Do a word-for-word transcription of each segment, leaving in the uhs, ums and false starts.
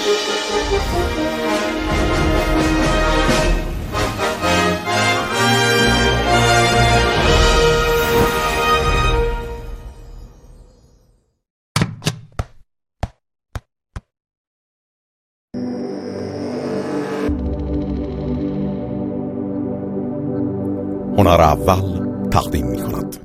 هنر اول تقدیم می کند.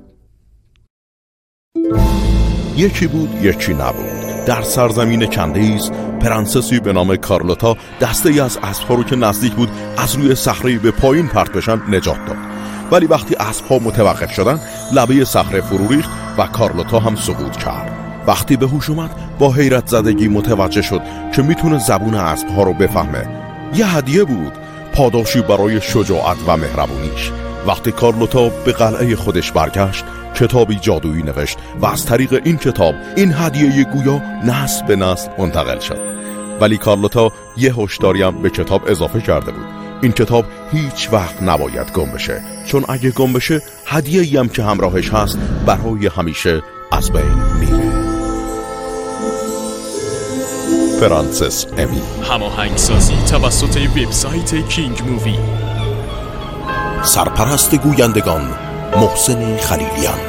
یکی بود یکی نبود. در سرزمین کندیز پرنسسی به نام کارلوتا دسته از اسب‌ها رو که نزدیک بود از روی صخره به پایین پرت بشن نجات داد. ولی وقتی اسب‌ها متوقف شدن لبه صخره فرو ریخت و کارلوتا هم سقوط کرد. وقتی به هوش اومد با حیرت زدگی متوجه شد که میتونه زبون اسب‌ها رو بفهمه. یه هدیه بود، پاداشی برای شجاعت و مهربونیش. وقتی کارلوتا به قلعه خودش برگشت کتابی جادویی نوشت و از طریق این کتاب این هدیه گویا نسل به نسل منتقل شد. ولی کارلوتا یه هشداری هم به کتاب اضافه کرده بود. این کتاب هیچ وقت نباید گم بشه، چون اگه گم بشه هدیه‌ای هم که همراهش هست برای همیشه از بین میره. فرانسیس امی. هماهنگسازی توسط وبسایت کینگ مووی. سرپرست گویندگان محسن خلیلیان.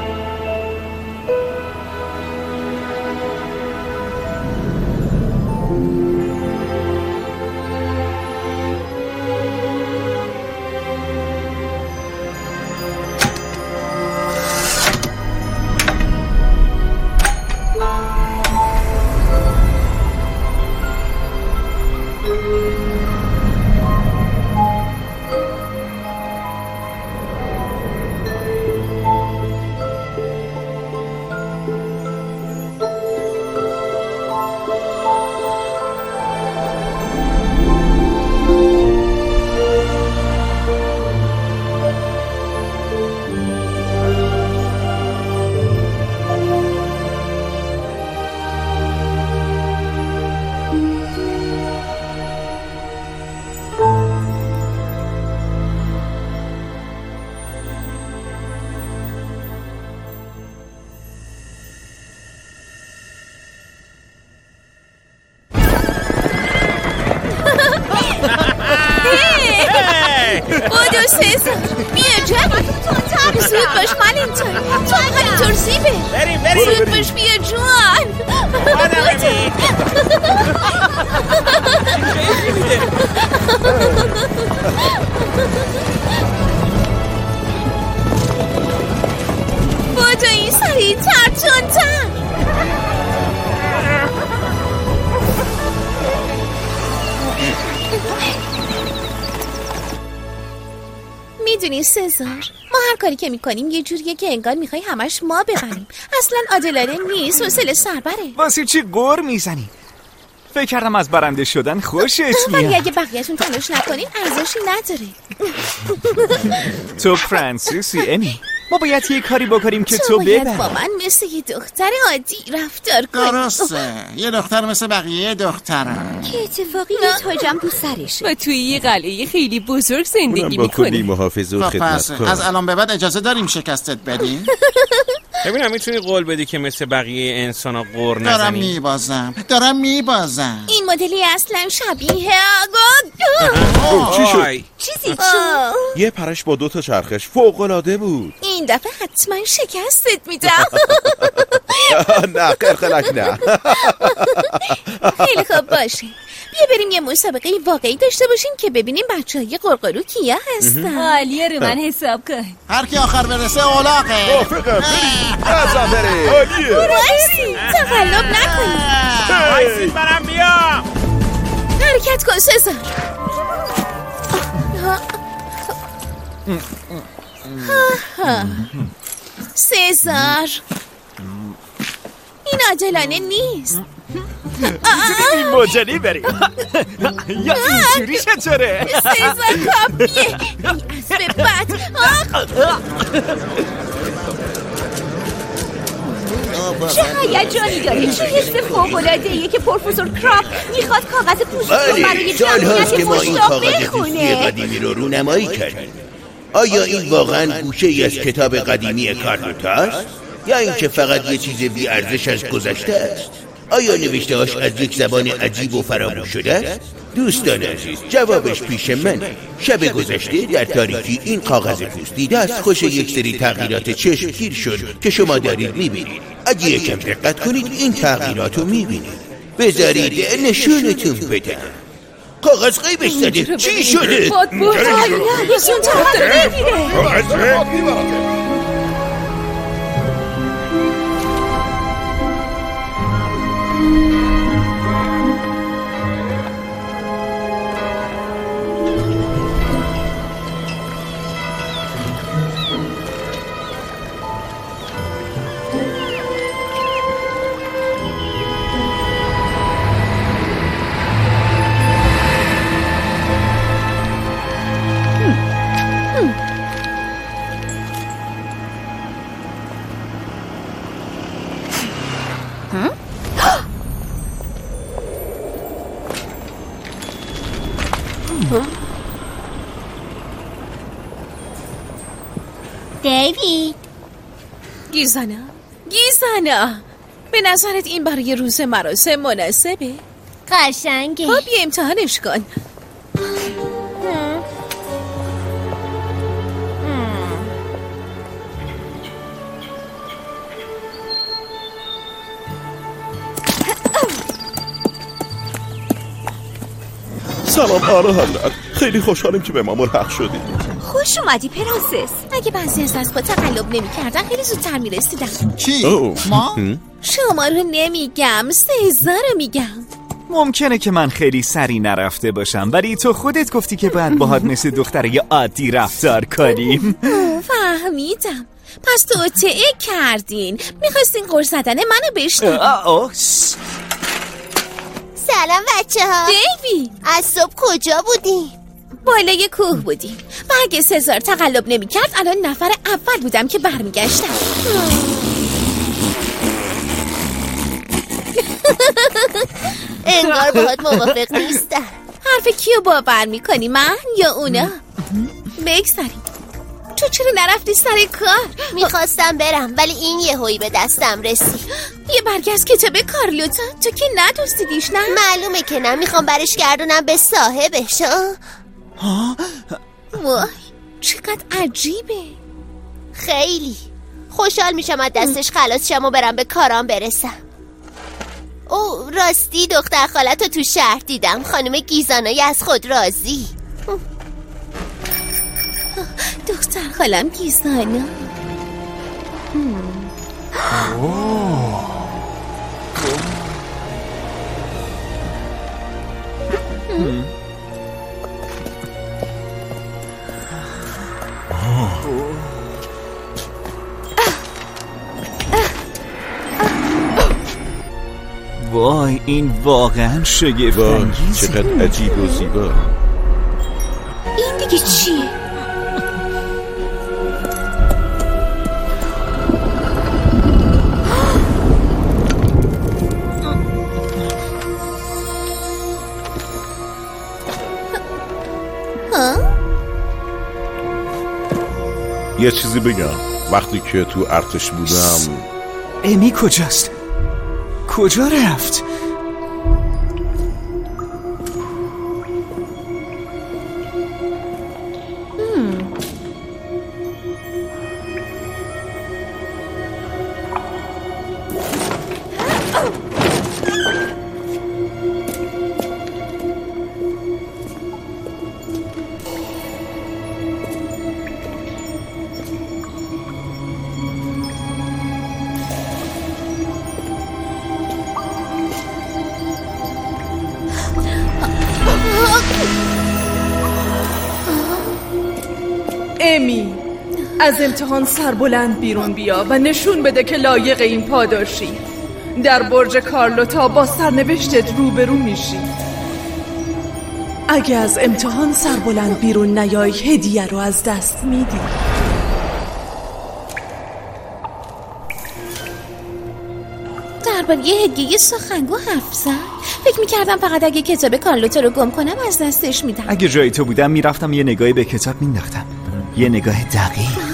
بیا جانی زود باش مالینتون، تو همینطور زیبه. بریم بریم زود باش بیا جوان. بودو این سریع تر تونتر. میدونی سزار، ما هر کاری که میکنیم یه جوریه که انگار میخوای همش ما ببریم. اصلا عادلانه نیست، حوصله سر بره. واسه چی غر میزنی؟ فکر کردم از برنده شدن خوشت میاد. ولی اگه بقیه‌تون تلاش نکنین ارزشی نداره. تو فرانسیسی امی، ما باید یه کاری بکنیم که تو ببر. تو باید با من مثل یه دختر عادی رفتار کنی. درسته، یه دختر مثل بقیه دخترم. که اتفاقی یه تاجم تو سرشه و توی یه قلعه خیلی بزرگ زندگی میکنی. محافظه و خدمت کن. از الان به بعد اجازه داریم شکستت بدیم؟ ببینم میتونی قول بدی که مثل بقیه انسانا قور نزنی؟ دارم میبازم دارم میبازم. این مدلی اصلا شبیه آگاد. چی شد؟ چیزی شد؟ یه پرش با دو تا چرخش فوق‌العاده بود. این دفعه حتما شکستت میدم. نه قرقلک نه. خیلی خوب باشه، بیا بریم یه مسابقه واقعی داشته باشیم که ببینیم بچه های قرقرو کیا هستن. عالیه، رو من حساب کن. هر کی آخر برسه اولاقه. موافقم، بریم ازم بریم. عالیه. برایسی تقلب نکنیم. بایسید برم بیا. حرکت کن سزار. سزار، این عاجلانه نیست. این مجلی بریم. یا اینجوری چطوره؟ سزار کافیه. اسب بد. چه هیجانی داره؟ چه حس فوق‌العاده‌ایه که پروفسور کراپ میخواد کاغذ پوشش رو برای جمعیت مشتاق بخونه. قدیمی رو رونمایی کردیم. آیا این واقعا گوشه ای از کتاب قدیمی کارلوتا است؟ یا اینکه فقط یه چیز بی ارزش از گذشته است؟ آیا نوشته‌هاش از یک زبان عجیب و فراموش شده است؟ دوستان عزیز، جوابش پیش من. شب گذشته در تاریکی این کاغذ پوستی دستخوش یک سری تغییرات چشمگیر شد که شما دارید میبینید. اگه یکم دقت کنید این تغییرات رو میبینید. بذارید نشونتون بدم. کاغذ غیبش زده. چی شده؟ باد بود یکیون طرف داره میگیره. دیوید گیزانا گیزانا به نظرت این برای روز مراسم مناسبه؟ قشنگه. خب یه امتحانش کن. سلام آره حضرت، خیلی خوشحالم که به ما ملحق شدید. خوش اومدی پرنسس. اگه بعضی از دست با تقلب نمی کردن خیلی زودتر می رسیدم. چی؟ اوه. ما؟ شما رو نمیگم، سزا رو میگم. ممکنه که من خیلی سری نرفته باشم، ولی تو خودت گفتی که باید باهات مثل دختره عادی رفتار کنیم. فهمیدم. پس توطئه کردین، میخواستین قرص زدن منو بشنوین. سلام بچه ها. دیوید از صبح کجا بودی؟ بالای کوه بودیم و اگه سزار تقلب نمی کرد الان نفر اول بودم که برمیگشتم. انگار باهات موافق نیستم. حرف کیو باور میکنی، من یا اونا؟ بگذاریم. تو چرا نرفتی سر کار؟ میخواستم برم ولی این یهویی به دستم رسید. یه برگ از کتاب کارلوتا. تو که ندوستیدیش نه؟ معلومه که نه، میخوام برش گردونم به صاحبش. وای چقدر عجیبه. خیلی خوشحال میشم از دستش خلاص شم و برم به کارام برسم. او راستی دختر خالتو تو شهر دیدم، خانم گیزانایی از خود راضی. دختر خالم گیزانا. وای این واقعا شگفت انگیزه. چقدر عجیب و زیبا. این دیگه چیه؟ یه چیزی بگم، وقتی که تو ارتش بودم. امی کجاست؟ کجا رفت؟ امی از امتحان سربلند بیرون بیا و نشون بده که لایق این پاداشی. در برج کارلوتا با سرنوشتت روبرو میشی. اگه از امتحان سربلند بیرون نیای هدیه رو از دست میدی. درباره یه هدیه سخنگو حرف زد. فکر میکردم فقط اگه کتاب کارلوتا رو گم کنم از دستش میدم. اگه جای تو بودم میرفتم یه نگاهی به کتاب مینداختم، یه نگاه دقیق.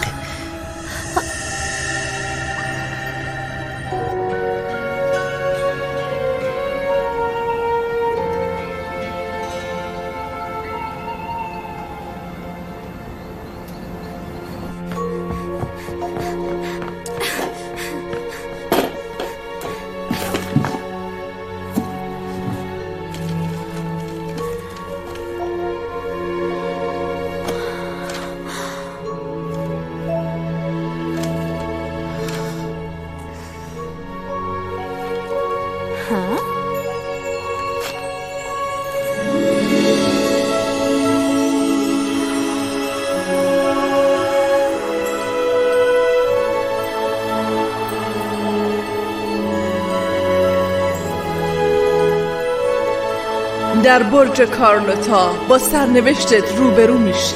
در برج کارلوتا با سرنوشتت روبرو میشی.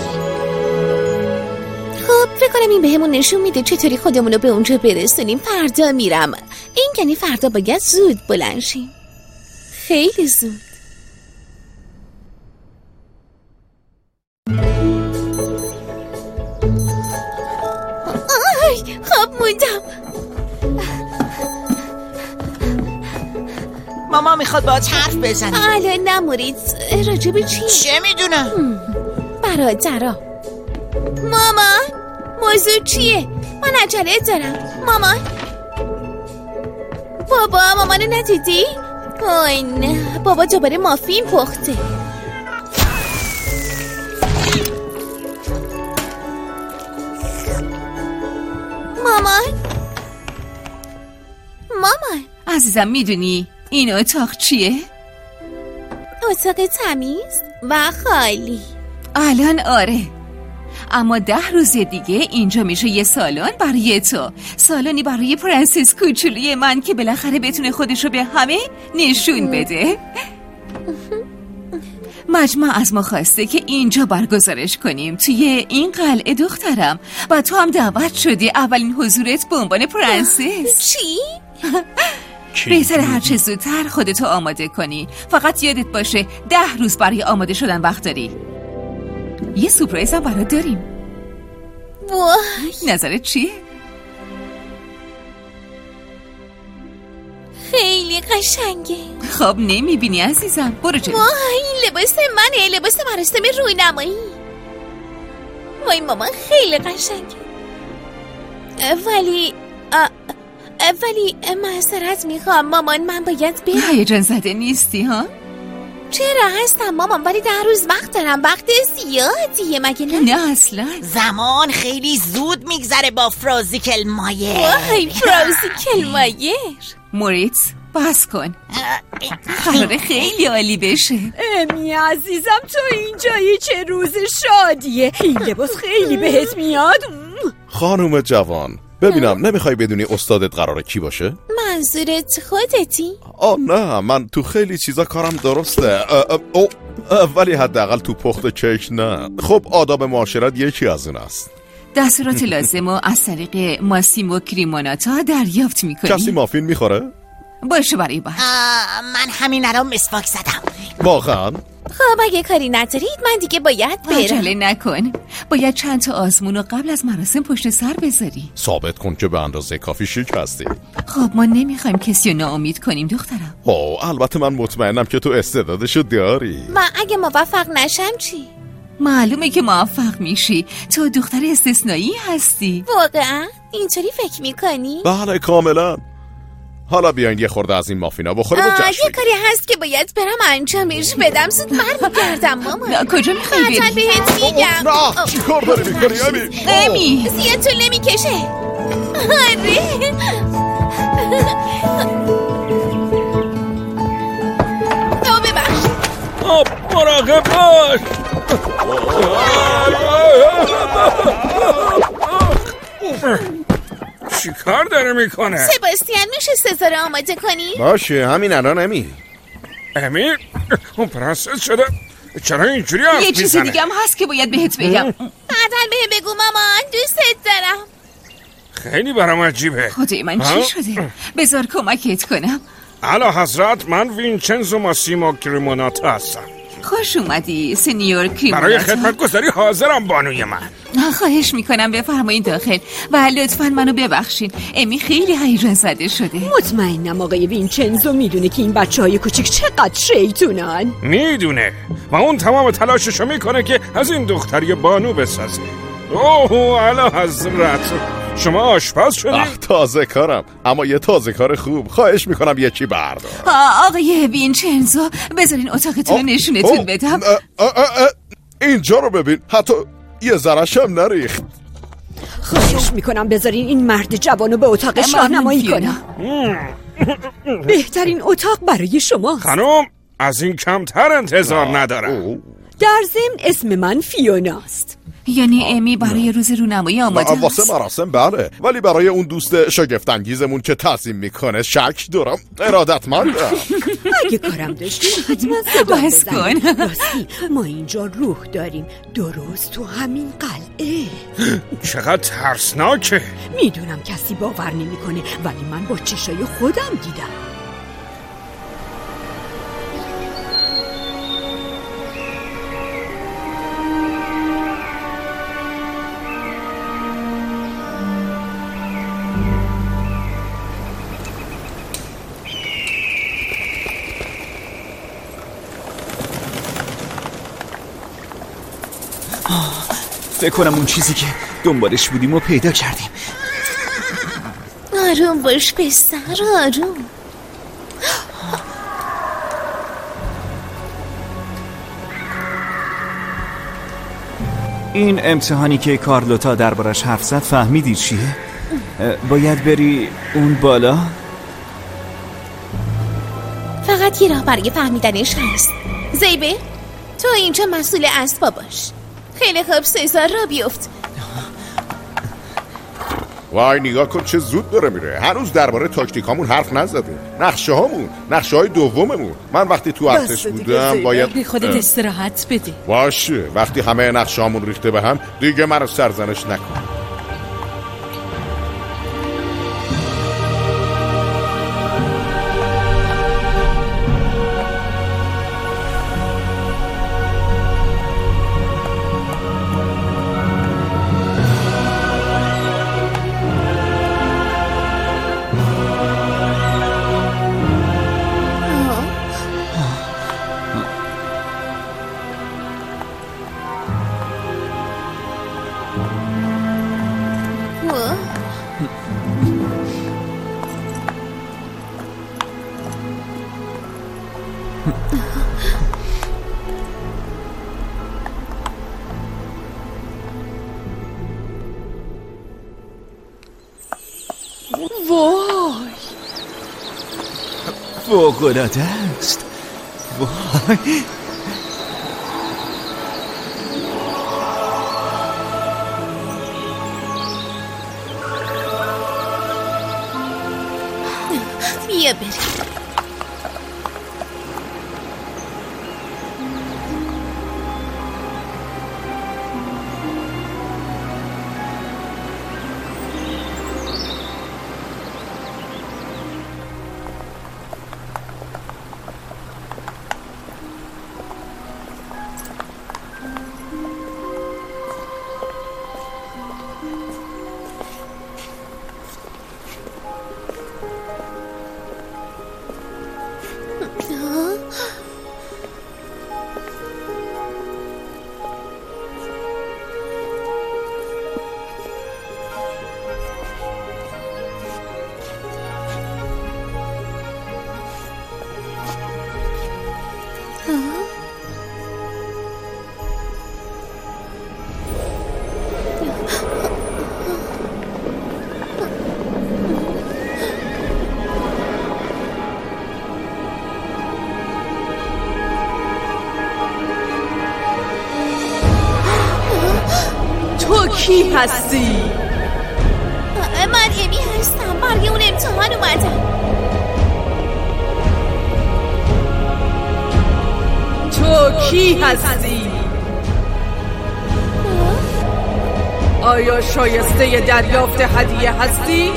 خب فکر کنم این بهمون نشون میده چطوری خودمونو به اونجا برسونیم. فردا میرم. این یعنی فردا باید زود بلند شیم، خیلی زود. آی خب موندم. ماما میخواد باهات حرف بزنه. الان نمورید. راجب چی؟ چه میدونم. برادرا. مامان موضوع چیه؟ من عجله دارم. مامان بابا مامانو ندیدی؟ آی نه بابا دوباره مافین پخته. مامان مامان عزیزم میدونی این اتاق چیه؟ اتاق تمیز و خالی. الان آره، اما ده روز دیگه اینجا میشه یه سالن برای تو. سالنی برای پرنسس کوچولوی من که بالاخره بتونه خودشو به همه نشون بده. مجمع از ما خواسته که اینجا برگزارش کنیم، توی این قلعه دخترم، و تو هم دعوت شدی اولین حضورت به عنوان پرنسس. چی؟ بهتره هر چه زودتر خودتو آماده کنی. فقط یادت باشه ده روز برای آماده شدن وقت داری. یه سورپرایز هم برات داریم. وای نظرت چیه؟ خیلی قشنگه. خب نمیبینی عزیزم؟ برو جلو. وای این لباس منه، لباس مراسم رونمایی. وای مامان خیلی قشنگه. ولی اه... ولی معذرت میخوام مامان، من باید برم. هیجان زده نیستی ها؟ چرا هستم مامان، ولی ده روز وقت دارم. وقت زیادیه مگه نه؟ نه اصلا. زمان خیلی زود میگذره با فرازیکل مایر. وای فرازیکل مایر. موریتس بس کن، قراره خیلی عالی بشه. امی عزیزم تو اینجایی، چه روز شادیه. این لباس خیلی بهت میاد. خانوم جوان ببینم نمیخوای بدونی استادت قراره کی باشه؟ منظورت خودتی؟ آه نه، من تو خیلی چیزا کارم درسته. اه اه او اه ولی حداقل تو پخت کیک نه. خب آداب معاشرت یکی از اون است. دستورات لازم رو از طریق ماسیمو کریموناتا دریافت میکنی. کسی مافین میخوره؟ باشه برای بعد. من همین الان مسواک زدم. واقعا؟ خب اگه کاری ندارید من دیگه باید برم. عجله نکن، باید چند تا آزمون رو قبل از مراسم پشت سر بذاری. ثابت کن که به اندازه کافی شیک هستی. خب ما نمیخوایم کسی رو ناامید کنیم دخترم. اوه البته من مطمئنم که تو استعدادشو داری. من اگه موفق نشم چی؟ معلومه که موفق میشی، تو دختر استثنایی هستی. واقعا؟ اینطوری فکر میکنی؟ بله کاملا. حالا بیاین یه خورده از این مافینا بخوریم و جشن یه کاری هست که باید برم انجامش بدم. زود برمیگردم مامان. کجا میخوای بری؟ حتما بهت میگم. نه چی کار داری میکنی امی؟ امی زیاد طول نمیکشه. آره او ببخش. آب مراقب باش. چی کار داره میکنه؟ سباستیان میشه سزا رو آماده کنی؟ باشه همین الان امی. امی؟ اون پرنسس شده؟ چرا اینجوری حرف میزنه؟ یه چیزی دیگه هم هست که باید بهت بگم. بعداً بهم بگو مامان، دوستت دارم. خیلی برام عجیبه. خدای من چی شده؟ بذار کمکت کنم. اعلی حضرت من وینچنزو ماسیمو کریموناتا هستم. خوش اومدی سنیور کریموناتا. برای خدمت گذاری حاضرم بانوی من. خواهش میکنم بفرمایید داخل و لطفاً منو ببخشین. امی خیلی هیجان زده شده. مطمئنم آقای وینچنزو میدونه که این بچه های کوچیک چقدر شیطونن. میدونه و اون تمام تلاششو میکنه که از این دختری بانو بسازه. اوه اعلی حضرت شما آشپز شدید؟ تازه کارم، اما یه تازه کار خوب. خواهش میکنم یکی بردار. آقای وینچنزو بذارین اتاقتون نشونتون بدم. اه اه اه اینجا رو ببین، حتی یه ذره‌ش هم نریخت. خواهش میکنم بذارین این مرد جوانو به اتاقش راهنمایی کنم. بهترین اتاق برای شماست. خانم از این کمتر انتظار ندارم. در ضمن اسم من فیوناست. یعنی امی برای روز رونمایی آماده است؟ واسه مراسم بله، ولی برای اون دوست شگفت‌انگیزمون که تعظیم میکنه شک دارم. ارادتمندم. اگه کارم داشتی حتما صدا بس بزن. کن. راستی ما اینجا روح داریم، درست تو همین قلعه. چقدر ترسناکه. میدونم کسی باور نمیکنه، ولی من با چشای خودم دیدم. فکر کنم اون چیزی که دنبالش بودیم و پیدا کردیم. آروم باش پسر، آروم. این امتحانی که کارلوتا دربارش حرف زد فهمیدی چیه؟ باید بری اون بالا؟ فقط یه راه برای فهمیدنش هست. زیبه، تو اینجا مسئول اسباب باش. خیلی خوب، سزار را بیفت. وای نگاه کن چه زود داره میره. هنوز درباره تاکتیکامون حرف نزدیم. نقشه هامون، نقشه های دوممون. من وقتی تو ارتش بودم باید بی خودت استراحت بده. باشه، وقتی همه نقشه هامون ریخته به هم دیگه منو سرزنش نکن. وای فوق‌العاده است. وای بیا بریم. کی هستی؟ من امی هستم. برای اون امتحان اومدم. تو کی هستی؟ آیا شایسته دریافت هدیه هستی؟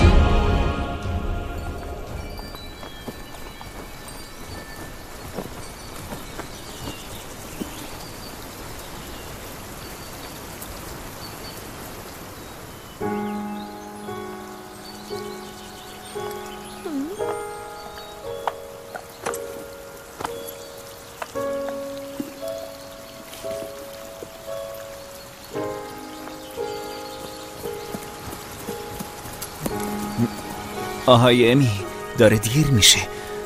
آهای امی، داره دیر میشه.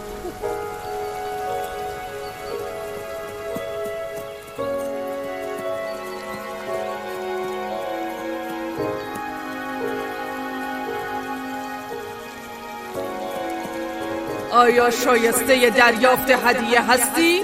آیا شایسته دریافت هدیه هستی؟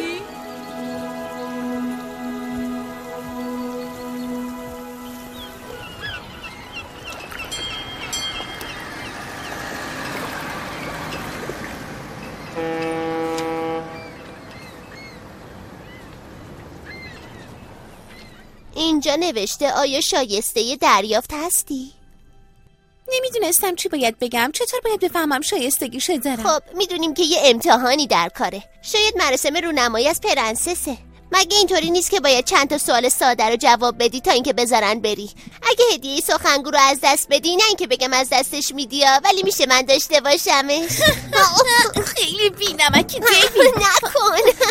اینجا نوشته آیا شایسته دریافت هستی؟ نمیدونستم چی باید بگم. چطور باید بفهمم شایستگیشو دارم؟ خب میدونیم که یه امتحانی در کاره. شاید مراسم رونمایی از پرنسسه. مگه اینطوری نیست که باید چند تا سوال ساده رو جواب بدی تا اینکه بذارن بری؟ اگه هدیه سخنگو رو از دست بدی، نه اینکه بگم از دستش میدیا، ولی میشه من داشته باشمش. خیلی بی‌نمکی نکن.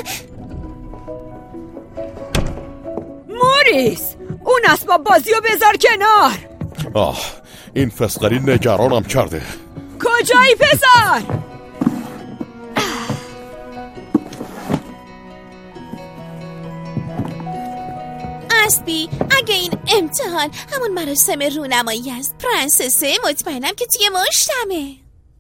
موریس، اون اسباب بازی رو بذار کنار. آه، این فسقلی نگرانم کرده. کجایی پسر؟ اسبی، اگه این امتحان همون مراسم رونمایی است پرنسسه، مطمئنم که توی مشتمه.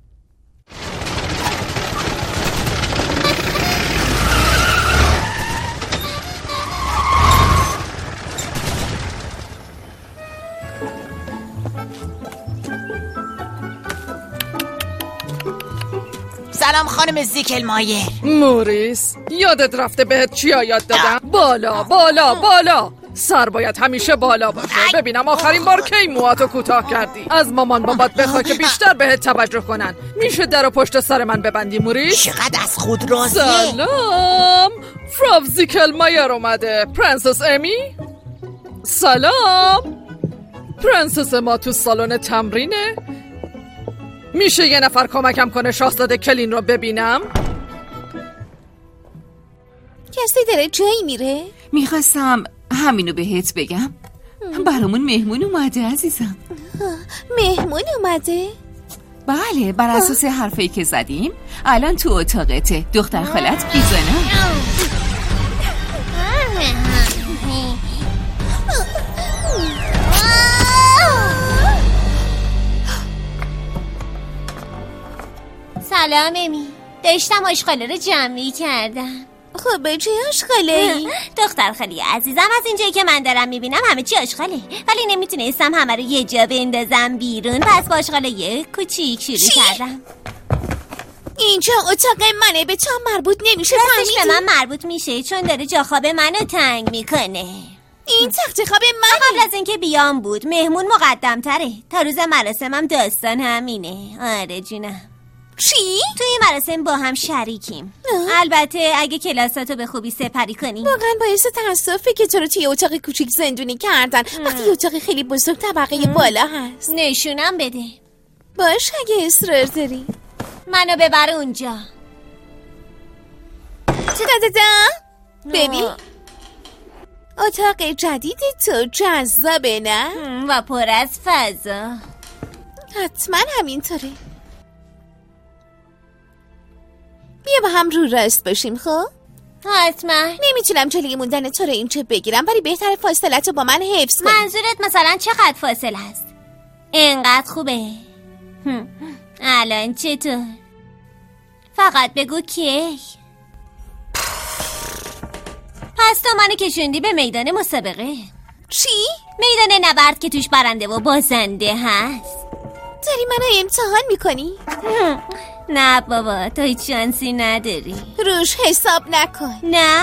سلام خانم زیکل مایر. موریس، یادت رفته بهت چیا یاد دادم؟ بالا بالا بالا. سر باید همیشه بالا باشه. ببینم آخرین بار کی موهاتو کوتاه کردی؟ از مامان بابات بخوا که بیشتر بهت توجه کنن. میشه درو پشت سر من ببندی موریس؟ چقدر از خود راضیه. سلام، فراو زیکل مایر اومده. پرنسس امی؟ سلام، پرنسس ما تو سالن تمرینه؟ میشه یه نفر کمکم کنه شاهزاده کلین رو ببینم؟ کسی داره جایی میره؟ میخواستم همینو بهت بگم. برامون مهمون اومده عزیزم. مهمون اومده؟ بله، بر اساس حرفی که زدیم الان تو اتاقته. دختر خالت گیزانا. سلام امی، داشتم آشغاله رو جمعی کردم. خب به چه آشغاله؟ دختر خالی عزیزم، از اینجایی که من دارم میبینم همه چی آشغاله، ولی نمیتونستم همه رو یه جا بندازم بیرون، پس با آشغاله یه کوچیک شروع چی؟ کردم. اینجا اتاق منه، به تو مربوط نمیشه. راستش به من مربوط میشه چون داره جا خواب منو تنگ میکنه. این تخت خواب من قبل از اینکه بیام بود. مهمون مقدم تره. تا روز مراسمم داستان همینه. آره جونم. چی؟ تو این مراسم با هم شریکیم. البته اگه کلاساتو به خوبی سپری کنی. واقعا باعث تأسفه که تو رو توی اتاق کوچیک زندونی کردن وقتی یه اتاق خیلی بزرگ طبقه بالا هست. نشونم بده. باش اگه اصرار داری. منو ببر اونجا. چه دادم؟ ببین اتاق جدید تو جذابه نه؟ و پر از فضا. حتما همینطوره. بیا با هم رو راست باشیم. خب حتما. نمیتونم جلوی موندن تو رو اینجا بگیرم، ولی بهتر فاصله تو با من حفظ کنی. منظورت مثلا چقدر فاصله است؟ اینقدر خوبه؟ الان چطور؟ فقط بگو کی. پس تو منو کشوندی به میدان مسابقه. چی؟ میدان نبرد که توش برنده و بازنده هست. داری منو امتحان میکنی؟ نه بابا، تو هیچ شانسی نداری. روش حساب نکن. نه؟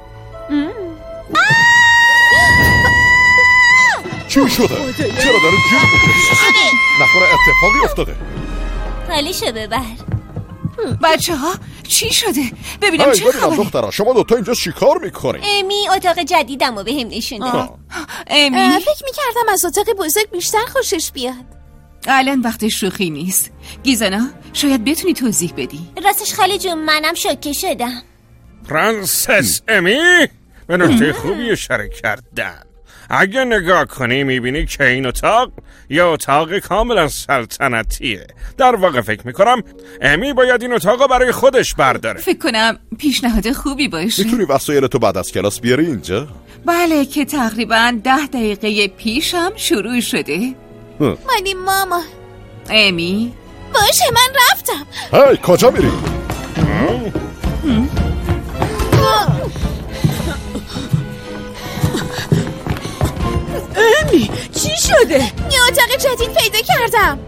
چی شده؟ چرا داره جیب میکنی؟ نکنه اتفاقی افتاده. حالیشو ببر. بچه ها چی شده؟ ببینم چه خبره. دخترها شما دوتا اینجا چیکار میکنی؟ امی اتاق جدیدمو به هم نشونده. امی فکر میکردم از اتاق بزرگ بیشتر خوشش بیاد. الان وقت شوخی نیست. گیزانا شاید بتونی توضیح بدی. راستش خاله جون منم شوکه شدم. پرنسس امی به نکته خوبی اشاره کردن. اگه نگاه کنی میبینی که این اتاق یه اتاق کاملا سلطنتیه. در واقع فکر میکنم امی باید این اتاق برای خودش برداره. فکر کنم پیشنهاد خوبی باشه. میتونی وسایل تو بعد از کلاس بیاری اینجا؟ بله که تقریبا ده دقیقه پیشم شروع شده. ولی ماما. امی باشه من رفتم. هی کجا میری؟ امی چی شده؟ یه اتاق جدید پیدا کردم.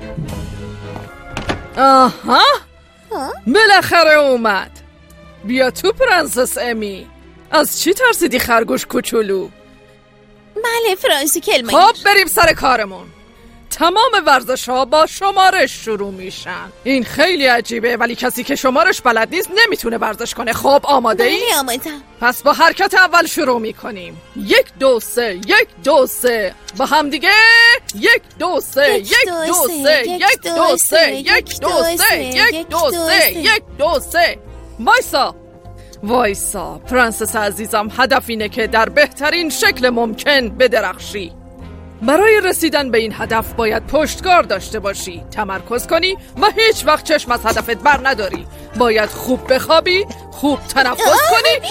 آها بالاخره اومد. بیا تو پرنسس امی. از چی ترسیدی خرگوش کوچولو؟ بله فرانسی کلمه. خب بریم سر کارمون. تمام ورزش ها با شمارش شروع میشن. این خیلی عجیبه ولی کسی که شمارش بلد نیست نمیتونه ورزش کنه. خب آماده ای؟ بله آمادم. پس با حرکت اول شروع میکنیم. یک دو سه یک دو سه با هم دیگه. یک دو سه یک دو سه یک دو سه یک دو سه یک دو سه یک دو سه. وایسا وایسا پرنسس عزیزم، هدف اینه که در بهترین شکل ممکن بدرخشی. برای رسیدن به این هدف باید پشتکار داشته باشی، تمرکز کنی و هیچ وقت چشم از هدفت بر نداری. باید خوب بخوابی، خوب تنفس کنی.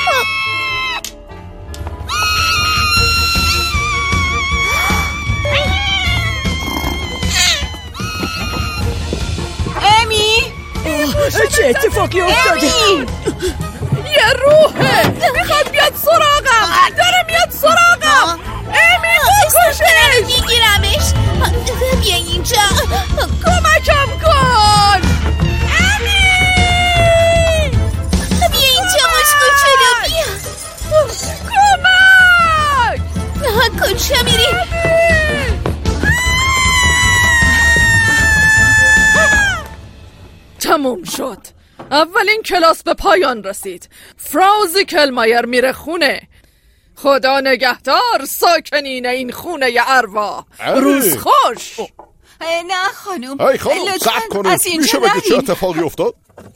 امی چه اتفاقی افتاده؟ یه روحه میخواد بیاد سراغم، داره میاد سراغم. امی بکشش، میگیرمش. بیا اینجا، کمکم کن. امی بیا اینجا مش کوچولو، بیا. کمک. کجا میری؟ تموم شد. اولین کلاس به پایان رسید. فرانسی کلمایر میره خونه. خدا نگهدار ساکنین این خونه ارواح. روز خوش. نه خانم، ای خانم صبر کنید، میشه بگید چه اتفاقی افتاد؟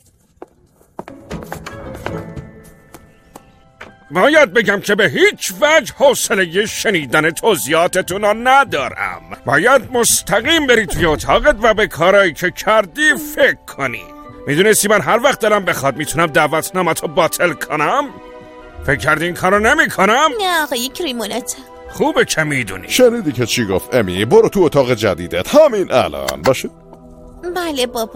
باید بگم که به هیچ وجه حوصله شنیدن توضیحاتتون رو ندارم. باید مستقیم بری توی اتاقت و به کارایی که کردی فکر کنی. میدونستی من هر وقت دلم بخواد میتونم دعوتنامه‌تو باطل کنم؟ فکر کردی این کارو نمی کنم؟ نه آقای کریمونتا. خوبه که میدونی. شنیدی که چی گفت امی؟ برو تو اتاق جدیدت همین الان باشه. بله بابا.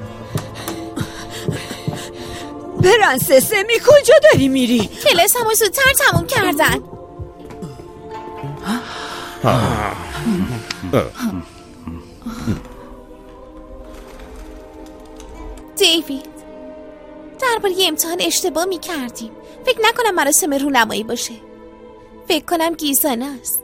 پرنسس امی کجا داری میری؟ کلاس همو زودتر تموم کردن. دیوید، درباره امتحان اشتباه میکردیم. فکر نکنم مراسم رونمایی باشه. فکر کنم گیزانه است.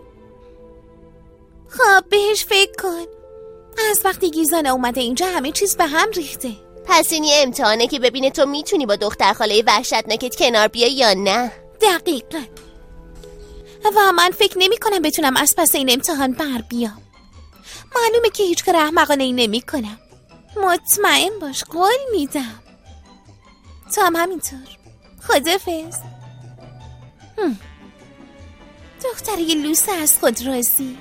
خب بهش فکر کن. از وقتی گیزانه اومده اینجا همه چیز به هم ریخته. پس این یه امتحانه که ببینه تو میتونی با دختر خاله وحشتناکت کنار بیای یا نه. دقیقاً. و من فکر نمی کنم بتونم از پس این امتحان بر بیام. معلومه که هیچ کار احمقانه ای نمی کنم. مطمئن باش، قول میدم. تو هم همینطور. خدافظ. دختر یه لوسه از خود راضی.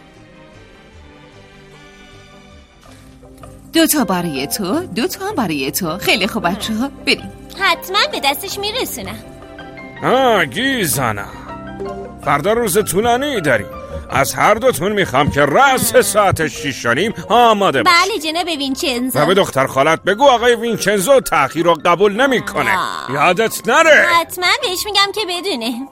دو تا برای تو، دو تا هم برای تو. خیلی خوب بچه ها، بریم. حتما به دستش میرسونم. آه گیزانا، فردا روز طولانی داریم. از هر دوتون میخوام که رأس ساعت شیش و نیم آماده باش. بله جناب وینچنزو. و به دختر خالت بگو آقای وینچنزو تأخیر رو قبول نمیکنه. یادت نره. حتما بهش میگم که بدونه.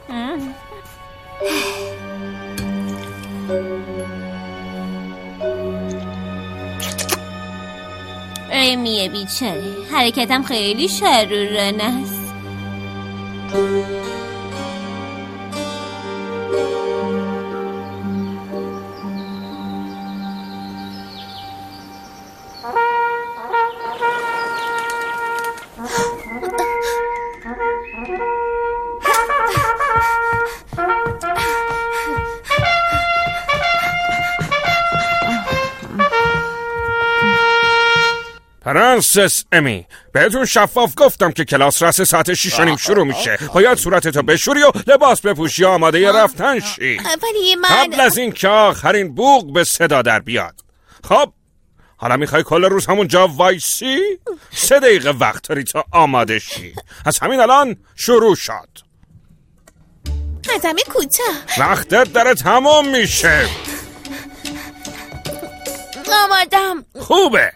امیه بیچاره، حرکتم خیلی شرورانه است. پرنسس امی، بهتون شفاف گفتم که کلاس رأس ساعت شیش و نیم شروع میشه. باید صورتتو بشوری و لباس بپوشی و آماده رفتن شی ولی من قبل از این که آخرین بوق به صدا در بیاد. خب حالا میخوای کل روز همون جا وایسی؟ سه دقیقه وقت داری تا آماده شی. از همین الان شروع شد. قدم کوتاه. وقتت داره تمام میشه. آمادم. خوبه.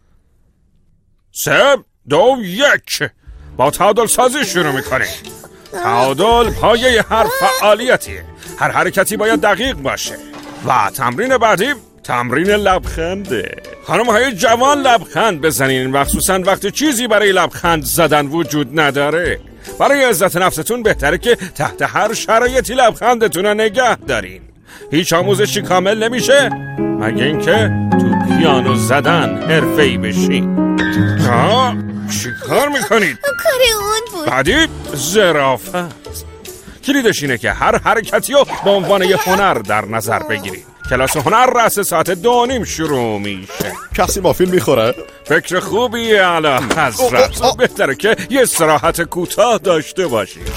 سه دو یک با تعادل سازی شروع میکنیم. تعادل پایه هر فعالیتیه. هر حرکتی باید دقیق باشه. و تمرین بعدی تمرین لبخنده. خانم های جوان لبخند بزنین، مخصوصا وقتی چیزی برای لبخند زدن وجود نداره. برای عزت نفستون بهتره که تحت هر شرایطی لبخندتون رو نگه دارین. هیچ آموزشی کامل نمیشه مگه اینکه تو پیانو زدن حرفه‌ای بشین. ها چی کار میکنید؟ کار اون بود. بعدی ظرافت. کلیدش اینه که هر حرکتی رو به عنوان یه هنر در نظر بگیرید. کلاس هنر رأس ساعت دو نیم شروع میشه. کسی مافین میخوره؟ فکر خوبی اعلی حضرت. بهتره که یه استراحت کوتاه داشته باشید.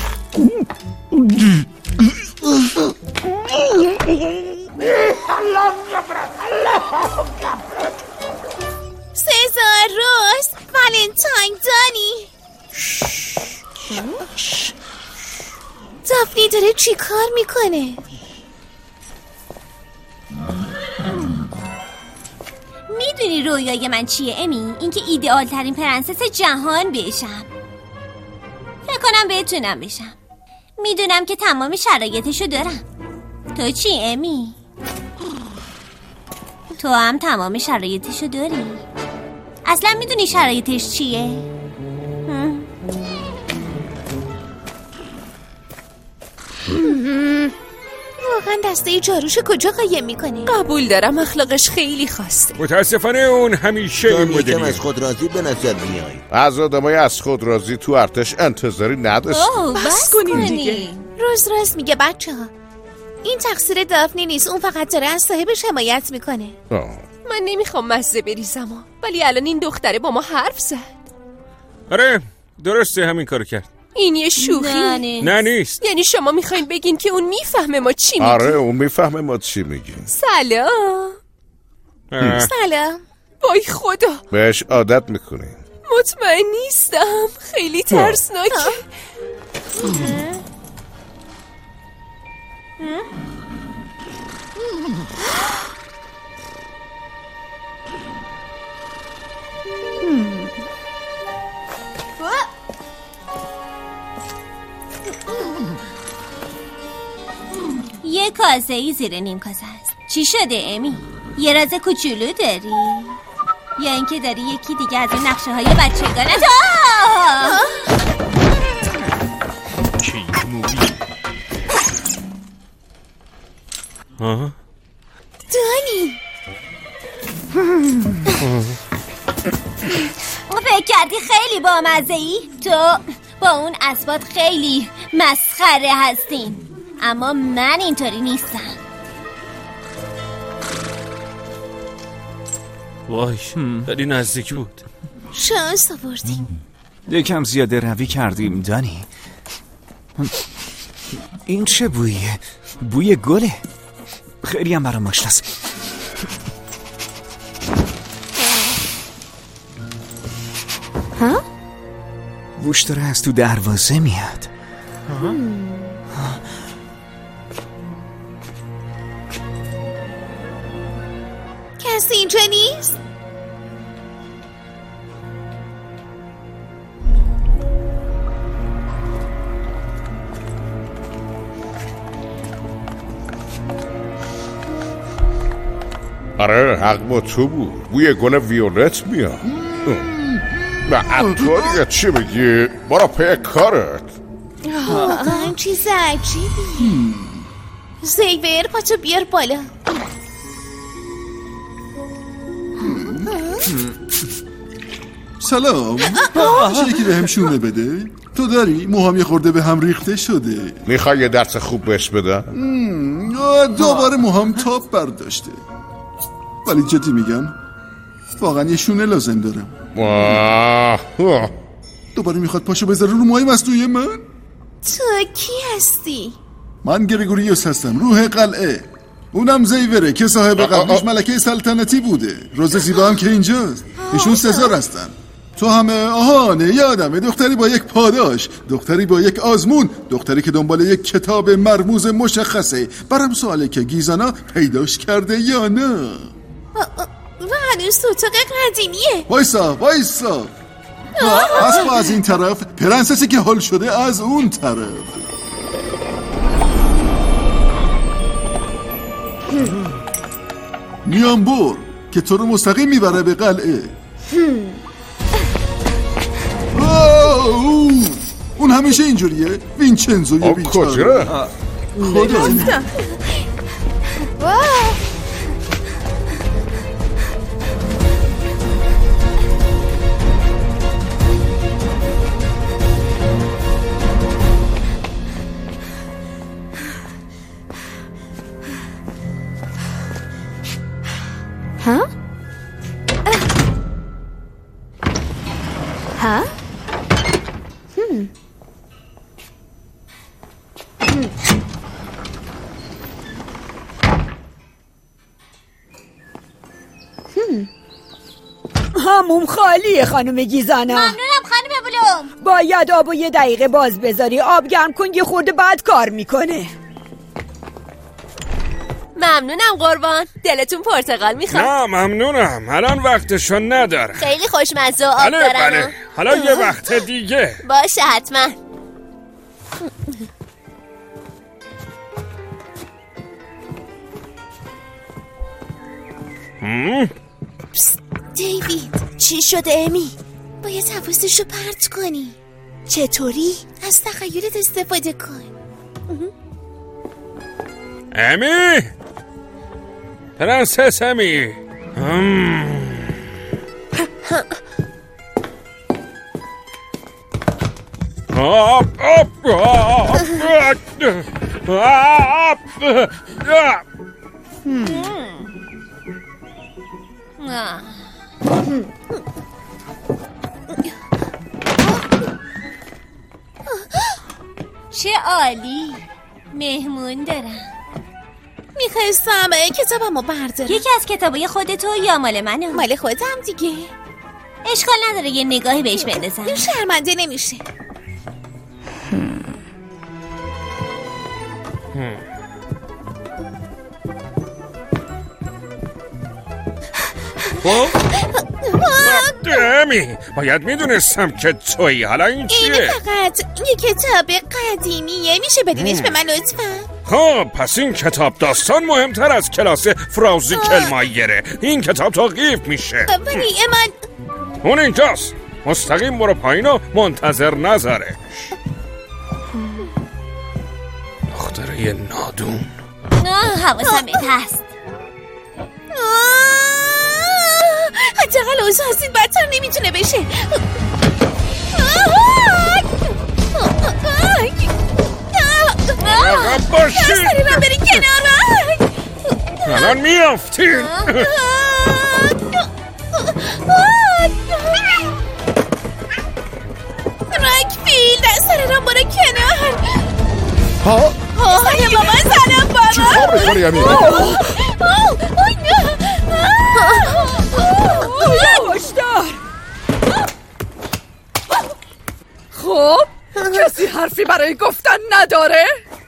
سزار، روز، ولنتاین، دانی. دافنی داره چی کار میکنه؟ میدونی رویای من چیه امی؟ اینکه ایدئال ترین پرنسس جهان بشم. فکر کنم بتونم بشم. میدونم که تمام شرایطشو دارم. تو چی امی؟ تو هم تمام شرایطشو داری؟ اصلا میدونی شرایطش چیه؟ واقعا دسته جاروش کجا قایم میکنه؟ قبول دارم اخلاقش خیلی خاسته. متاسفانه اون همیشه این بوده. بوده. از خود راضی به نظر میای. از آدمای از خود راضی تو ارتش انتظاری نداشت. بس کنین دیگه. روز راست میگه بچه ها، این تقصیر دافنی نیست، اون فقط داره از صاحبش حمایت میکنه. آه. من نمیخوام مزه بریزم ها. ولی الان این دختره با ما حرف زد. آره درسته همین کارو کرد. این یه شوخی نه نیست. نه نیست. یعنی شما میخواین بگین که اون میفهمه ما چی میگیم؟ آره اون میفهمه ما چی میگیم. سلام. اه. سلام. وای خدا، بهش عادت میکنیم. مطمئن نیستم، خیلی ترسناکه. یه کاسه ای زیر نیم کاسه است. چی شده امی؟ یه راز کوچولو داری؟ یا اینکه داری یکی دیگه از این نقشه های بچگانت؟ کینگ مووی. آه. دانی فکر کردی خیلی بامزه ای؟ تو با اون اسبات خیلی مسخره هستین، اما من اینطوری نیستم. وای خیلی نزدیک بود. شانس آوردیم. یکم زیاده روی کردیم دانی. این چه بویه؟ بوی گله. خیلی هم برام آشناس. ها؟ بوش داره از تو دروازه میاد. کسی اینجا نیست؟ آره حق با تو بود. بوی گل ویولت میاد. و تو دیگه چی بگی؟ برو پی کارت. واقعا چیز عجیبی. زیور پاتو بیار بالا. سلام. میشه یکی به هم شونه بده؟ تو داری؟ موهام یه خورده به هم ریخته شده. میخوای یه درس خوب بهش بدم؟ دوباره موهام تاپ برداشته. ولی جدی میگم واقعا یه شونه لازم دارم. دوباره میخواد پاشو بذاره رو موهای مصنوعی من؟ تو کی هستی؟ من گریگوریوس هستم، روح قلعه. اونم زیوره که صاحب قبلش ملکه سلطنتی بوده. روز زیبا هم که اینجاست. ایشون سزار هستن. تو همه آهانه یادمه، دختری با یک پاداش، دختری با یک آزمون، دختری که دنبال یک کتاب مرموز مشخصه. برام سواله که گیزانا پیداش کرده یا نه. و هنوز تو اتاق قدیمیه. وایسا وایسا اسبا از این طرف، پرنسسی که حل شده از اون طرف. میام بر که تو رو مستقیم میبره به قلعه. اون همیشه اینجوریه. وینچنزو بیچاره. کجره؟ خدا. ها؟ ها؟ هم. هم. هموم خالیه خانم گیزانا. ممنونم خانم بلوم. باید آبو یه دقیقه باز بذاری. آب گرم کن یه خورده بعد کار میکنه. ممنونم قربان. دلتون پرتقال میخواد؟ نه ممنونم، الان وقتشو نداره. خیلی خوشمزه و آب بله دارن. بله، حالا یه وقت دیگه. باشه حتما. پست، دیوید چی شده امی؟ باید حواسشو پرت کنی. چطوری؟ از تخیلت استفاده کن. امی، پرنسس امی. آب آب چه عالی، مهمون دارم. میخواستم کتابمو بردارم. یکی از کتابای خودتو یا مال منو؟ مال خودم دیگه. اشکال نداره یه نگاهی بهش بندازم. شرمنده نمیشه. امی، باید میدونستم که تویی. حالا این چیه؟ این فقط یه کتاب قدیمیه. میشه بدینش به من لطفا؟ خب پس این کتاب داستان مهمتر از کلاس فراوزی کلمایره. این کتاب توقیف میشه. ولی من اون اینجاست. مستقیم برو پایین و منتظر نذاره. دختره نادون. نه حواسم بهت هست. حداقل اوضاع از این بدتر نمیتونه بشه. عقب باشید. سری من برین کنار. الان میافتین. راکفیلد سری من برو کنار. ها؟ سلام بابا. سلام بابا. چی کار میکنی امی؟ یواش دار. خب کسی حرفی برای گفتن نداره؟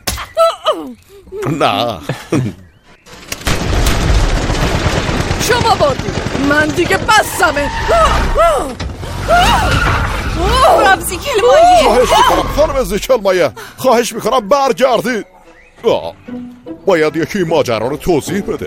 نه شما بردید، من دیگه بسمه. رمزی کلمایه. خواهش میکنم خانم زیکلمایه، خواهش میکنم برگردید. باید یکی ماجرا رو توضیح بده.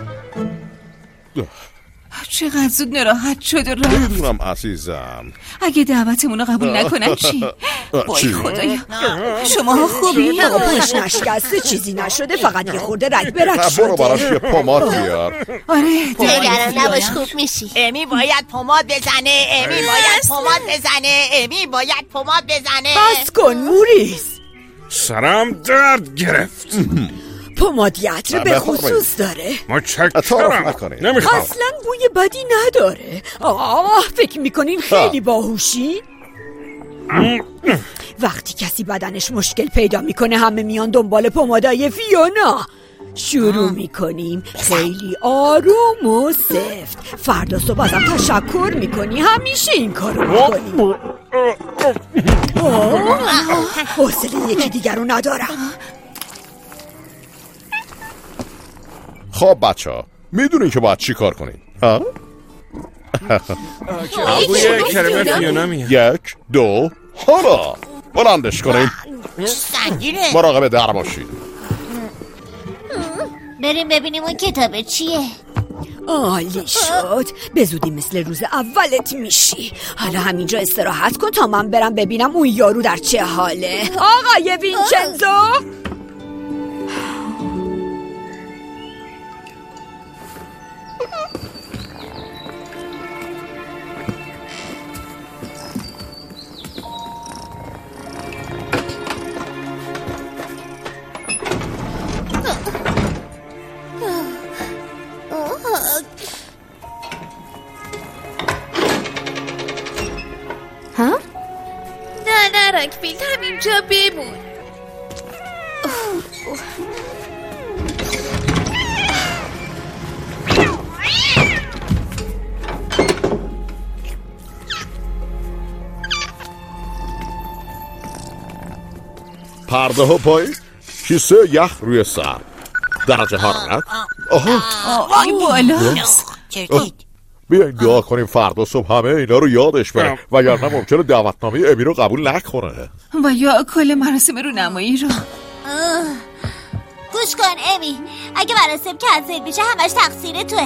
چقدر زود ناراحت شد و رفت. میدونم عزیزم. اگه دعوتمون رو قبول نکنن چی؟ وای خدایا، شما خوبی؟ پاش نشکسته، چیزی نشده، فقط یه خورده رگ برگ شده. برو براش یه پماد بیار. آره نگران نباش خوب میشی. امی باید پماد بزنه. امی باید پماد بزنه. امی باید پماد بزنه. بس کن موریس. سرم درد گرفت. پماد عطر به خصوص داره. متشکرم. نمیخوام. اصلا بوی بدی نداره. آه فکر میکنین خیلی باهوشی؟ وقتی کسی بدنش مشکل پیدا میکنه همه میان دنبال پمادای فیونا. شروع میکنیم خیلی آروم و سفت. فردا صبح ازم تشکر میکنی. همیشه این کارو میکنی. حوصله یکی دیگر رو ندارم. خب بچه ها میدونین که باید چی کار کنین ها؟ بوی کرم فیونا میاد. یک دو حالا بلندش کنین. سنگینه. مراقب در باشید. بریم ببینیم اون کتابه چیه. عالی شد. به زودی مثل روز اولت میشی. حالا همینجا استراحت کن تا من برم ببینم اون یارو در چه حاله. آقای وینچنزو، راکفیلد همینجا بمون. پرده ها پایین، کیسه یخ روی سر، درجه حرارت. آها این بالاست. بیاین دعا کنیم فردا صبح همه اینا رو یادش بره، وگرنه ممکنه دعوتنامه امی رو قبول نکنه و یا کل مراسم رو نمایی رو. گوش کن امی، اگه مراسم کنسل بشه همش تقصیر توه.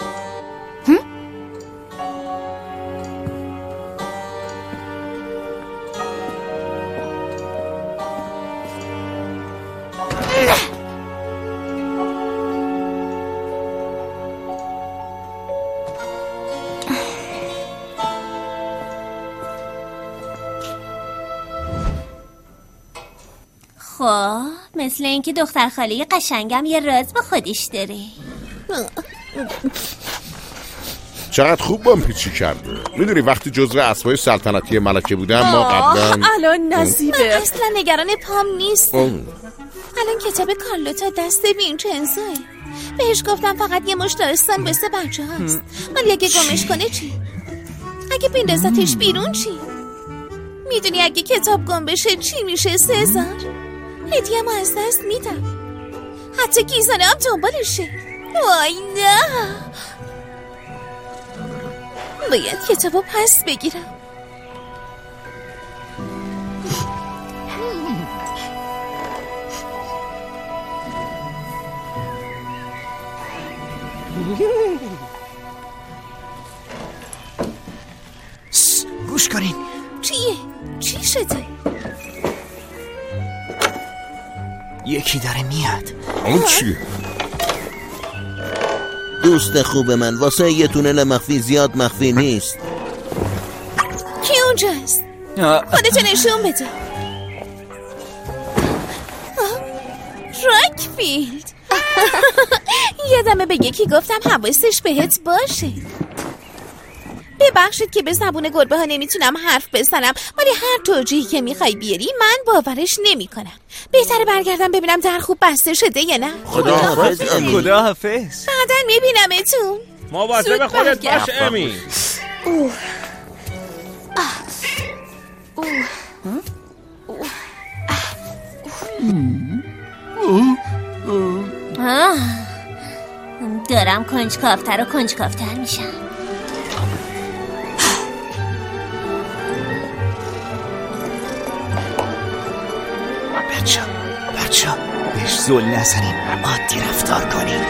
خب مثل اینکه دختر خاله قشنگم یه راز به خودش داره. چقدر خوب بام پیچی کرده. میدونی وقتی جزو اسبای سلطنتی ملکه بودم ما قبلا الان نصیبه. من اصلا نگران پام نیستم. الان کتاب کارلوتا دست وینچنزوه. بهش گفتم فقط یه مش داستان واسه بچه هست، ولی اگه گمش کنه چی؟ اگه بندازتش بیرون چی؟ میدونی اگه کتاب گم بشه چی میشه سزار؟ هدیه ما از دست میدم. حتی گیزانه هم دنبالشه. وای نه، باید کتابو پس بگیرم. گوش کنین. چیه؟ چی شده؟ یکی داره میاد. اون چیه؟ دوست خوب من، واسه یه تونل مخفی زیاد مخفی نیست. کی اونجاست؟ خودتو نشون بده. راکفیلد. یادمه به یکی گفتم حواسش بهت باشه. ببخشید که به زبون گربه ها نمیتونم حرف بزنم، ولی هر توجیهی که میخوای بیاری من باورش نمیکنم. بهتره برگردم ببینم در خوب بسته شده یا نه. خدا حافظ امی. خدا حافظ. بعدا میبینمتون. مواظب خودت باش امی. اوه. اوه. دارم کنجکاوتر و کنجکاوتر میشم. بچه بچه بهش زل نزنیم، عادی رفتار کنیم.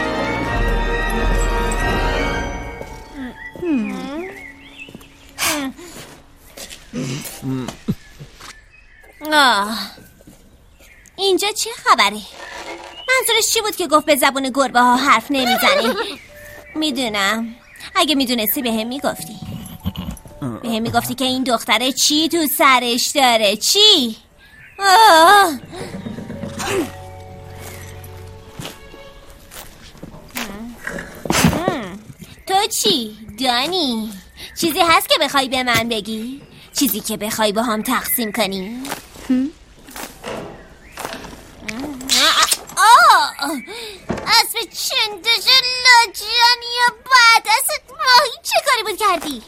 آه. اینجا چه خبره؟ منظورش چی بود که گفت به زبون گربه ها حرف نمیزنی؟ میدونم، اگه میدونستی به هم میگفتی. به هم میگفتی که این دختره چی تو سرش داره. چی؟ آه. تو چی؟ دانی؟ چیزی هست که بخوای به من بگی؟ چیزی که بخوای با هم تقسیم کنی؟ آه اسب چندش لاجانی یا بعد است ماهی چه کاری بود کردی؟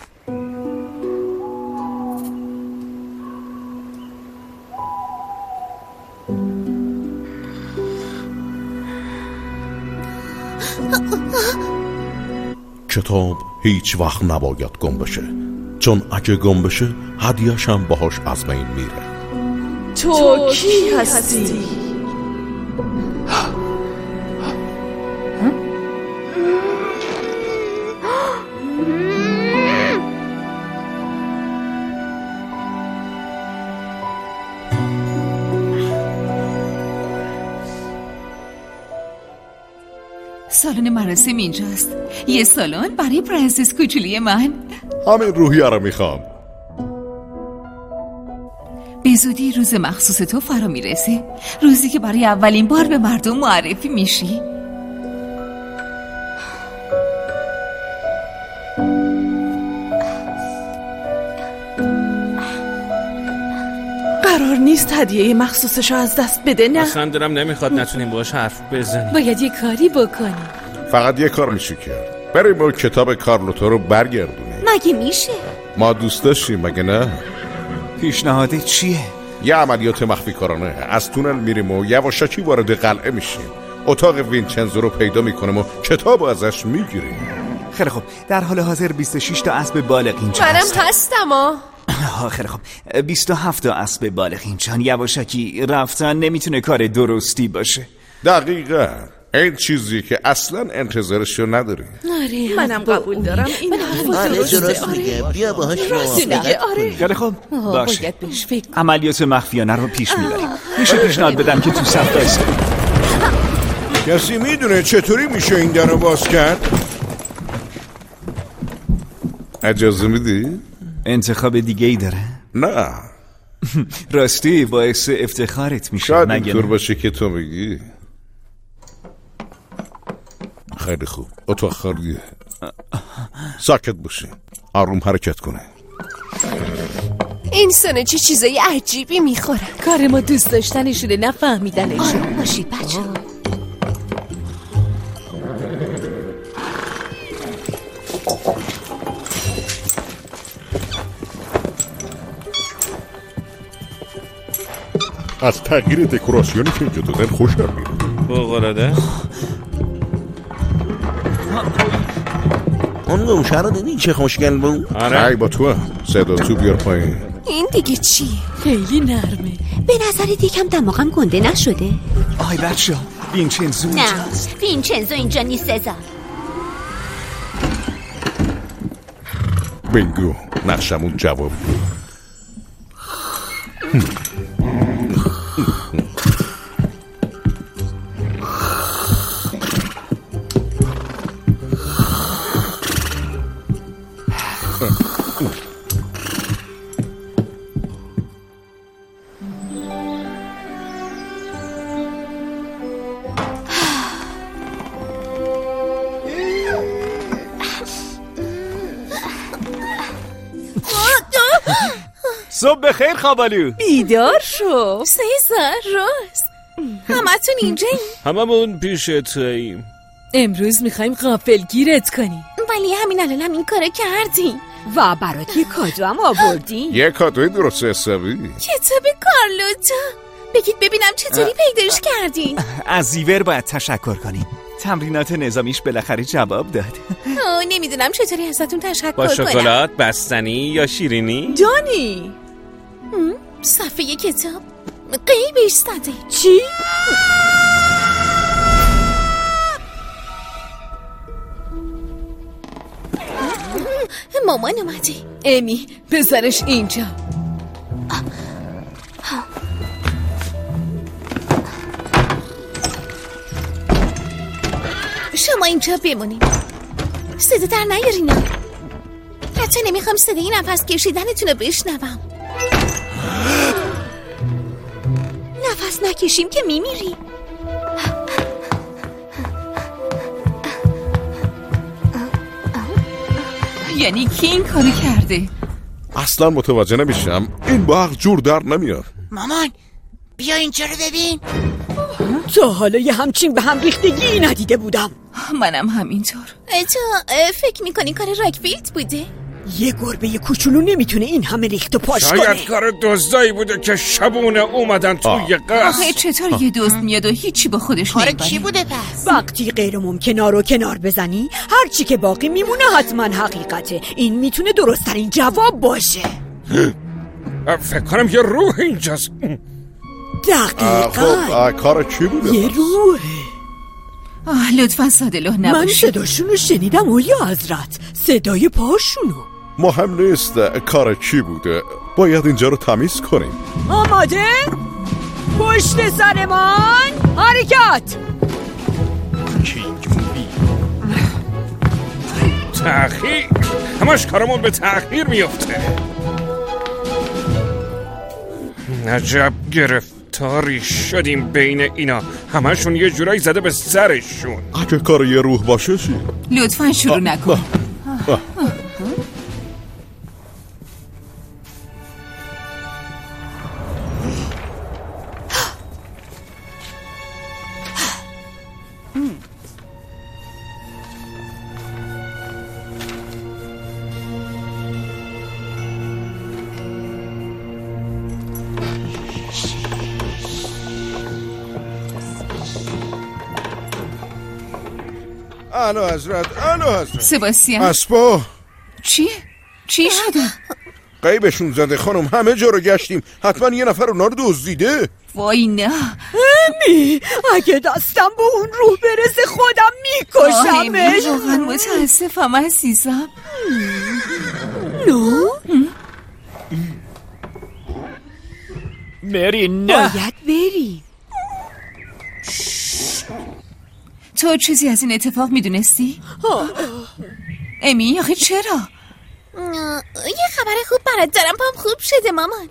کتاب هیچ وقت نباید گم بشه، چون اگه گم بشه هدیه‌ش هم باهاش از بین میره. تو کی هستی؟ سالن مراسم اینجاست. یه سالن برای پرنسس کوچولی من. همین روحیه رو میخوام. به زودی روز مخصوص تو فرا میرسه، روزی که برای اولین بار به مردم معرفی میشی. قرار نیست هدیه مخصوصشو از دست بده. نه اصلا دلم نمیخواد نتونیم باهاش حرف بزنیم. باید یه کاری بکنیم. فقط یه کار میشه کرد. بریم و کتاب کارلوتا رو برگردونیم. مگه میشه؟ ما دوست داشتیم مگه نه؟ پیشنهادت چیه؟ یه عملیات مخفی کارانه. از تونل میریم و یواشکی وارد قلعه میشیم. اتاق وینچنزو رو پیدا میکنیم و کتاب رو ازش میگیریم. خیلی خوب، در حال حاضر بیست و شش تا اسب بالغ اینجا منم هست. هستم آه خیلی خوب، بیست و هفت تا اسب بالغ اینجا. یواشکی رفتن نمیتونه کار درستی باشه. دقیقاً این چیزی که اصلا انتظارشو نداری. آره منم قبول دارم. این آره درست میگه. بیا باهاش موافقت آره. خیلی خوب باشه، باید بهش فکر. عملیات مخفیانه رو پیش میبریم. میشه پیشنهاد بدم که تو صف بایستی. کسی میدونه چطوری میشه این در رو باز کرد؟ اجازه میدی؟ انتخاب دیگه ای داره؟ نه راستی باعث افتخارت میشه. شاید مگه اینطور باشه که تو میگی. خیلی خوب، اتاق خالیه. ساکت باشه، آروم حرکت کنه. این سنه چه چیزای عجیبی میخورن. کار ما دوست داشتنشونه، نفهمیدنشون. آروم باشید بچه. از تغییر دکوراسیونی که اینجا دادن خوشم میاد. فوق‌العاده. اون گوشه رو دیدی چه خوشگل بود؟ آره ای با تو صدا تو بیار پایین. این دیگه چی؟ خیلی نرمه. به نظرت یکم دماغم گنده نشده؟ آی بچه وینچنزو نه اینجاست. وینچنزو اینجا نیست سزار. بینگو، نقشمون جواب. صبح بخیر خوابالو. بیدار شو. سیزار روز همتون اینجا این؟ هممون پیش توییم. امروز میخوایم غافلگیرت کنیم. ولی همین الان هم این کارو کردیم و برات یه کادو هم آوردیم. یه کادوی درست حسابی. کتاب کارلوتا. بگید ببینم چطوری پیداش کردین. از زیور باید تشکر کنیم. تمرینات نظامیش بالاخره جواب داد. آه نمیدونم چطوری ازتون تشکر با کنم. شکلات، بستنی یا شیرینی؟ دانی صفحه کتاب قیبش زده. چی؟ مامان اومده. امی بذارش اینجا. شما اینجا بمونیم. صدا در نیارینا. حتی نمیخوام صدای نفس کشیدنتون رو بشنوم. نفس نکشیم که میمیریم. یعنی کی این کارو کرده؟ اصلا متوجه نمیشم. این باغ جور در نمیاد. مامان بیا اینجا رو ببین. تا حالا یه همچین به هم ریختگی ندیده بودم. منم همینطور. تو فکر میکنی کار راکفیلد بوده؟ یه گربه یه کوچولو نمیتونه این همه ریخت و پاش کنه. شاید کار دزدایی بوده که شبونه اومدن توی قصر. آخه چطور یه دزد میاد و هیچی با خودش کار نمیبره؟ کی بوده پس؟ وقتی غیر ممکنه رو کنار بزنی هرچی که باقی میمونه حتما حقیقته. این میتونه درست‌ترین جواب باشه. فکر کنم یه روح اینجاست. دقیقاً. خب کار کی بوده؟ یه روحه. آه لطفا سادلوه من نباشی. صداشونو شنیدم اولی حضرت. صدای پاشونو. مهم نیست کار کی بوده. باید اینجا رو تمیز کنیم. آماده؟ پشت سرمان حرکت. کینگ مووی. تأخیر، همش کارمون به تأخیر میفته. عجب گرفتاری شدیم بین اینا، همشون یه جورایی زده به سرشون. اگه کار یه روح باشه چی؟ لطفاً شروع نکن. اعلی حضرت، اعلی حضرت. سباسیان اسبا چیه؟ چی شده؟ قیبشون زده خانم، همه جا رو گشتیم، حتما یه نفر اونا رو دزدیده. وای نه امی، اگه دستم به اون روح برسه خودم میکشمش. واقعا متاسفم عزیزم. نو؟ مری نه، باید بری. تو چیزی از این اتفاق میدونستی؟ امی آخه چرا؟ یه خبر خوب برات دارم، پام خوب شده مامان.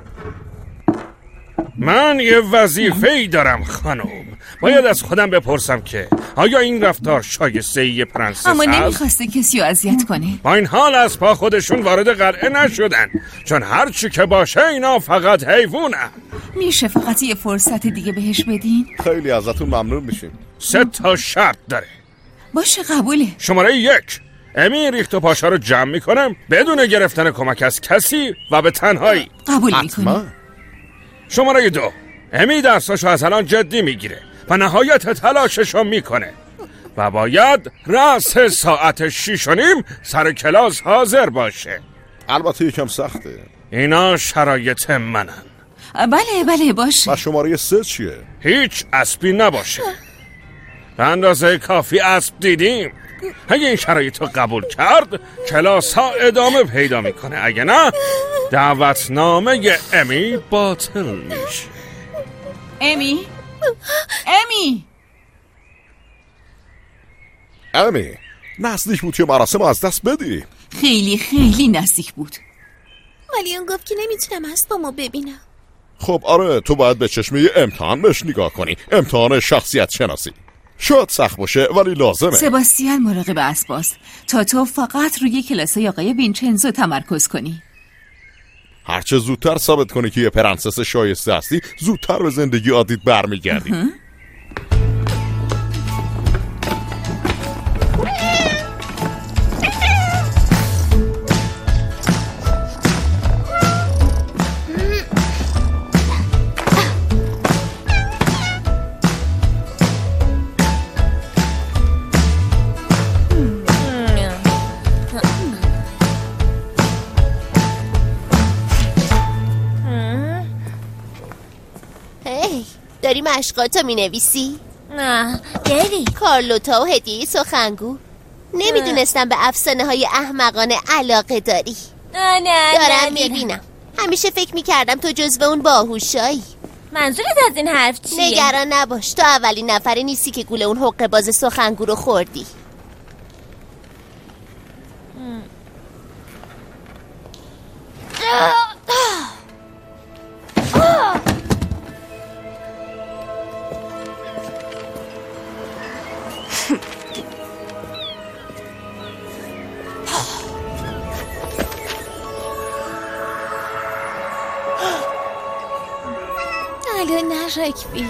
من یه وظیفه‌ای دارم خانم، باید از خودم بپرسم که آیا این رفتار شایسته یه پرنسس هست؟ اما نمیخواسته کسی رو اذیت کنه. با این حال از پا خودشون وارد قلعه نشدن، چون هر چی که باشه اینا فقط حیوانن. میشه فقط یه فرصت دیگه بهش بدین؟ خیلی ازتون ممنون میشیم. سه تا شرط داره. باشه قبوله. شماره یک، امی ریخت و پاشا رو جمع میکنم بدون گرفتن کمک از کسی و به تنهایی. قبول میکنم. شماره دو، امی درساشو از الان جدی میگیره و نهایت تلاششو میکنه و باید رأس ساعت شیش و نیم سر کلاس حاضر باشه. البته یکم سخته. اینا شرایط منن. بله بله باشه. و شماره سه چیه؟ هیچ اسبی نباشه. به اندازه کافی اسب دیدیم. اگه این شرایط رو قبول کرد کلاس ها ادامه پیدا میکنه، اگه نه دعوتنامه امی باطل میشه. امی امی امی نزدیک بود که مراسم از دست بدی. خیلی خیلی نزدیک بود، ولی اون گفت که نمیتونم اسبامو ببینم. خب آره، تو باید به چشمه امتحان بهش نگاه کنی، امتحان شخصیت شناسی. شاید سخت باشه ولی لازمه. سباسیان مراقب اسباست تا تو فقط روی کلاسای آقای وینچنزو تمرکز کنی. هرچه زودتر ثابت کنی که یه پرنسس شایسته هستی، زودتر به زندگی عادیت برمیگردی. داری مشقاتو می نویسی؟ نه گری کارلوتا و هدیه سخنگو. نمیدونستم به افسانه های احمقانه علاقه داری. نه نه دارم میبینم. همیشه فکر میکردم تو جزو اون باهوشایی. منظورت از این حرف چیه؟ نگران نباش، تو اولین نفری نیستی که گول اون حقه باز سخنگو رو خوردی. الو نرکبید.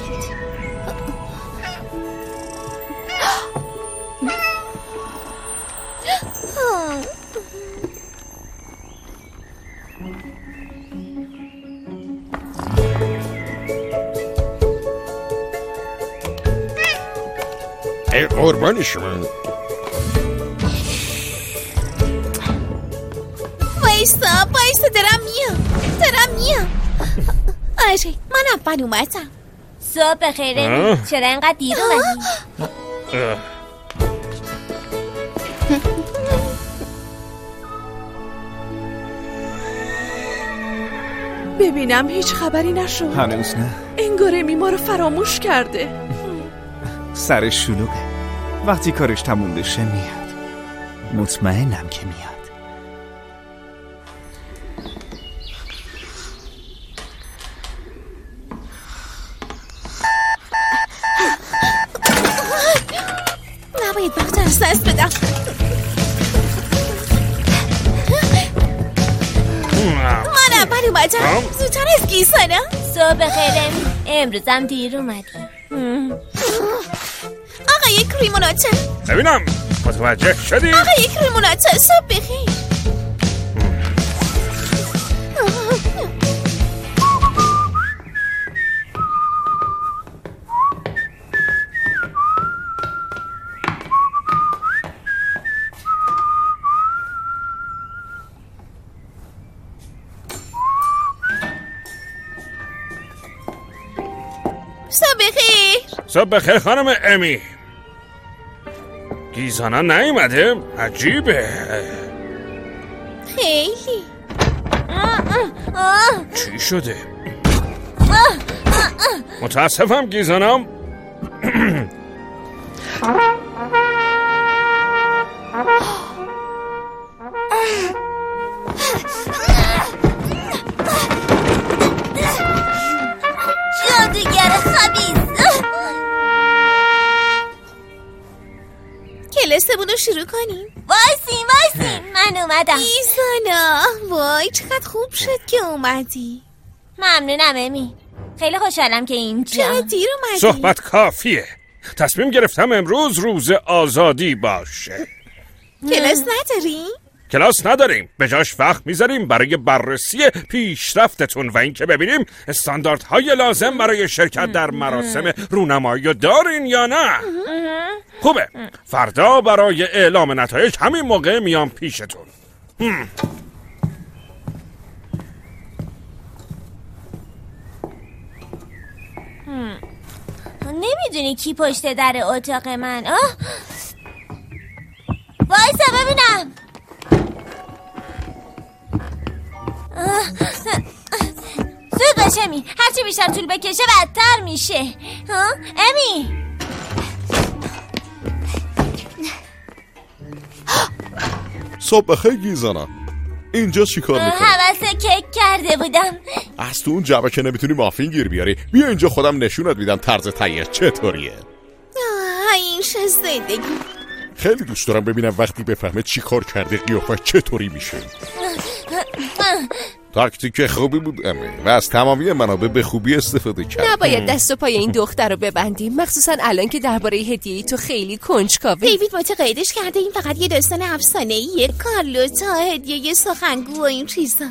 ای قربان شما. وایسا وایسا دارم میام دارم میام. آره من اول اومدم. صبح بخیر امی، چرا اینقدر دیر اومدی؟ ببینم هیچ خبری نشد. هنوز نه. انگار امی ما رو فراموش کرده. سرش شلوغه. وقتی کارش تموم بشه میاد. مطمئنم که میاد. نباید وقت از دست بدم. من اول اومدم. زودتر از گیسانه. صبح بخیر. امروزم دیر اومدی. آقای کریموناته. ببینم متوجه شدی؟ آقای کریموناته صبح بخیر. صبح بخیر. صبح بخیر خانم امی. گیزانا نیومده؟ عجیبه. خیلی. چی شده؟ متاسفم گیزانم. جادوگر خبیث. کلاسمون رو شروع کنیم. وایسین وایسین من اومدم. گیزانا وای چقدر خوب شد که اومدی. ممنونم امی. خیلی خوشحالم که اینجا. چرا دیر اومدی؟ صحبت کافیه. تصمیم گرفتم امروز روز آزادی باشه. کلاس نداریم؟ کلاس نداریم. به جاش وقت میذاریم برای بررسی پیشرفتتون و اینکه ببینیم استانداردهای لازم برای شرکت در مراسم رونمایی دارین یا نه. خوبه. فردا برای اعلام نتایج همین موقع میام پیشتون. هم. نمیدونی کی پشت در اتاق من؟ آه وایسا ببینم. زود باش امی. هرچی بیشتر طول بکشه بدتر میشه. ها امی. صبح بخیر گیزانا. اینجا چی کار میکنی؟ حوض کیک کرده بودم. از تو اون جعبه که نمیتونی مافین گیر بیاری. بیا اینجا خودم نشونت میدم طرز تهیه چطوریه. آه این چه زندگی. خیلی دوست دارم ببینم وقتی بفهمه چی کار کرده قیافش چطوری میشه. تاکتیک خوبی بود امی و از تمامی منابع به خوبی استفاده کرد. نباید دست و پای این دختر رو ببندیم، مخصوصا الان که درباره هدیه‌ای تو خیلی کنجکاوی. دیوید متقاعدش کرده این فقط یه داستان افسانه‌ایه. کارلوتا هدیه سخنگو و این چیزا.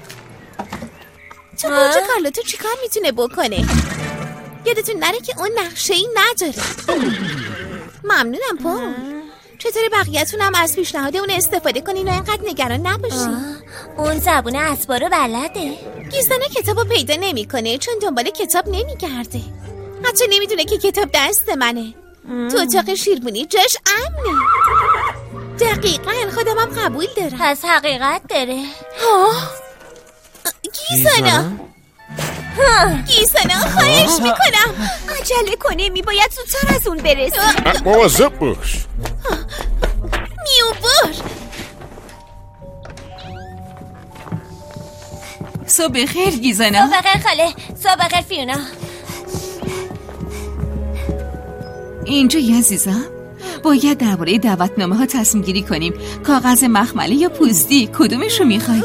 تو برج کارلوتا چیکار میتونه بکنه؟ یادتون نره که اون نقشه‌ای نداره. ممنونم پا. چطوری بقیه‌تون هم از پیشنهاد اون استفاده کنین و اینقدر نگران نباشین؟ اون زبون اسبا رو بلده. گیزانا کتابو پیدا نمیکنه چون دنبال کتاب نمیگرده. حتی نمیدونه که کتاب دست منه. تو اتاق شیربونی جاش امنه. دقیقاً خودم هم قبول دارم. پس حقیقت داره. ها گیزانا گیزانا خواهش میکنم عجله کنه. میباید زودتر از اون برسه. مواظب باش. میوبر. صبح خیر گیزانا. صبح خیر خاله. صبح خیر فیونا. اینجا عزیزم باید درباره دعوتنامه ها تصمیم گیری کنیم. کاغذ مخملی یا پوستی کدومشو میخوای؟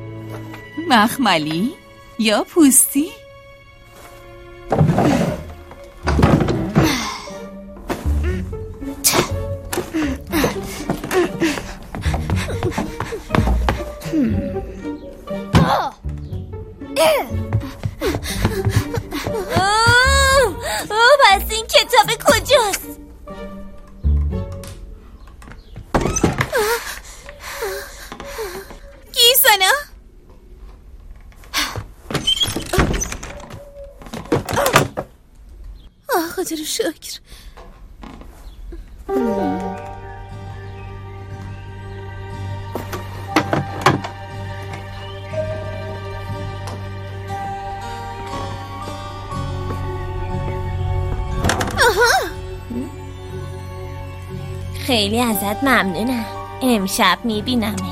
مخملی یا پوستی؟ اوه پس این کتاب کجاست؟ گیزانا آه خدا رو شکر. خیلی ازت ممنونم. امشب میبینمت.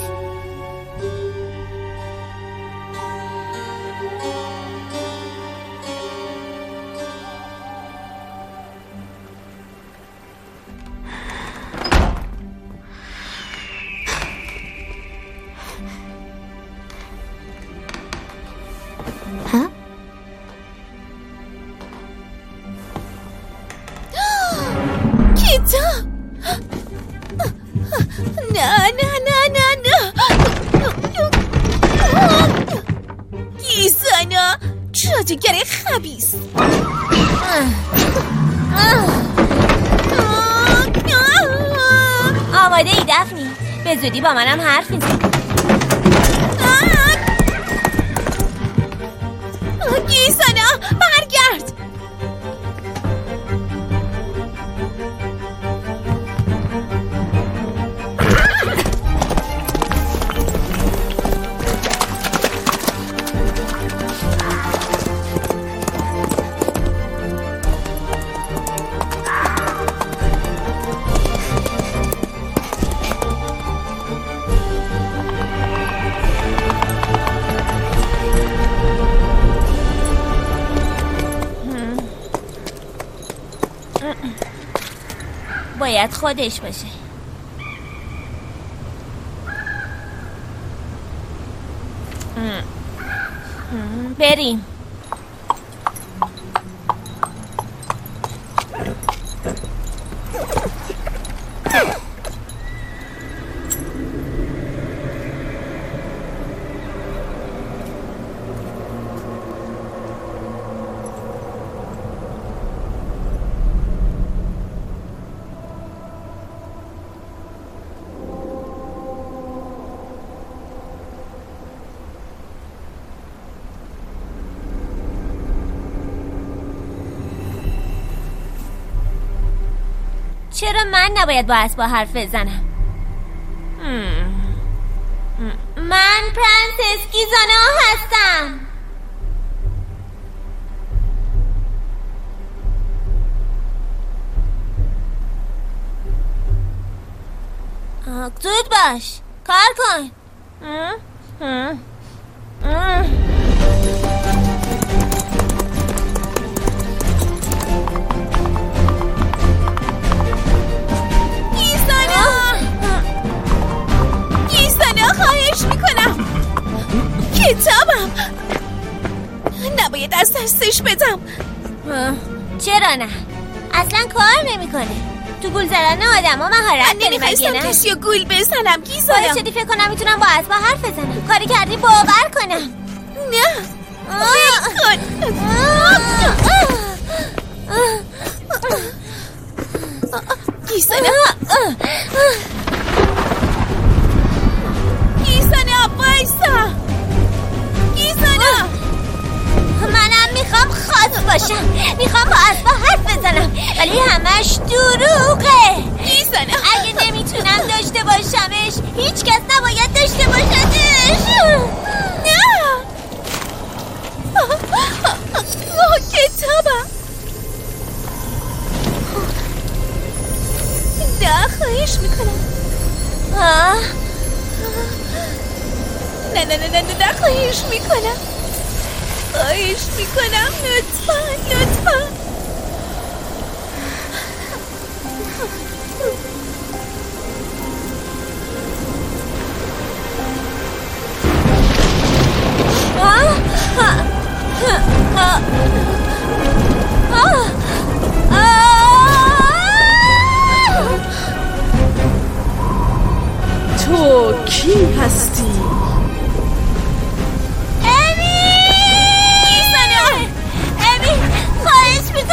نه نه نه نه نه گیزانا جادوگر خبیث. آماده ای دفنی؟ به زودی با منم حرف میزن. گیزانا برگرد. باید خودش باشه. بریم. چرا من نباید با اسبا حرف بزنم؟ من پرنسس گیزانا هستم. زود باش، کار کن. خواهش میکنم. کتابم نباید از دستش بدم. چرا نه؟ اصلا کار نمیکنه. تو گول زدن آدم ها مهارت داری مگه نه؟ کسی رو گول بزنم گیزانا. باید شدی فکر کنم میتونم با اسبا حرف بزنم. کاری کردی باور کنم. نه فکر کن. گیزانا گیزانا بایستا. گیزانا منم میخوام خاص باشم. میخوام با اسبا حرف بزنم ولی همش دروغه. گیزانا اگه نمیتونم داشته باشمش هیچ کس نباید داشته باشدش. نه کتابم. نه خواهش میکنم. نه نه نه نه نه خواهش میکنم. خواهش میکنم لطفا لطفا. تو کی هستی؟ امی! امی! خواهش میکنم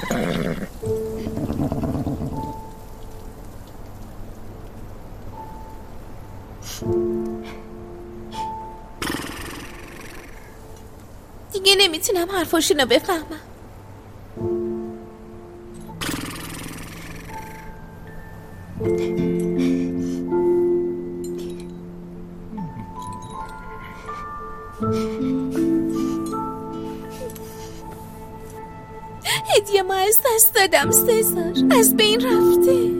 دیگه نمیتونم حرفاشونو بفهمم. هدیه ما از دست دادم سزار، از بین رفته.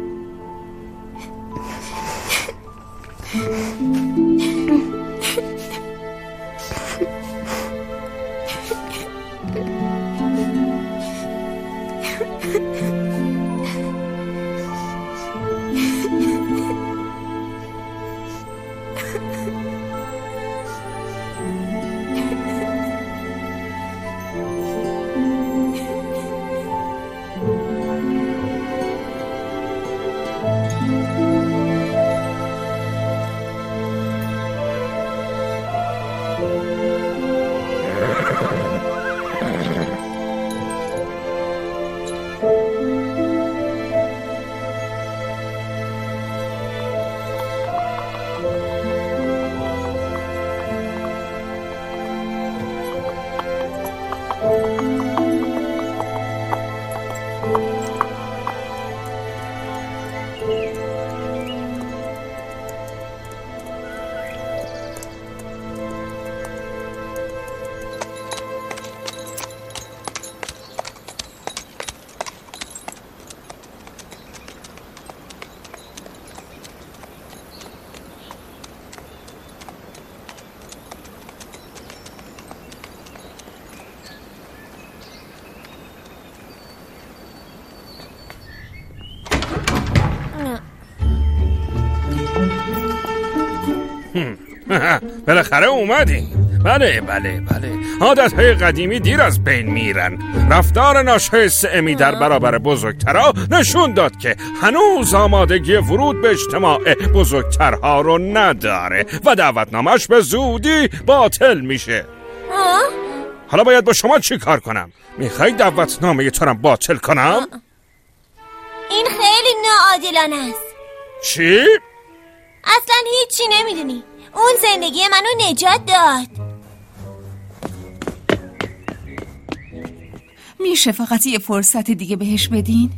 بالاخره اومدی. بله بله بله، عادتهای قدیمی دیر از بین میرن. رفتار ناشایست امی در برابر بزرگترها نشون داد که هنوز آمادگی ورود به اجتماع بزرگترها رو نداره و دعوتنامش به زودی باطل میشه. حالا باید با شما چی کار کنم؟ میخوای دعوتنامه تو رو باطل کنم؟ این خیلی ناعادلانه است. چی؟ اصلا هیچی نمیدونی. اون زندگی منو نجات داد. میشه فقط یه فرصت دیگه بهش بدین؟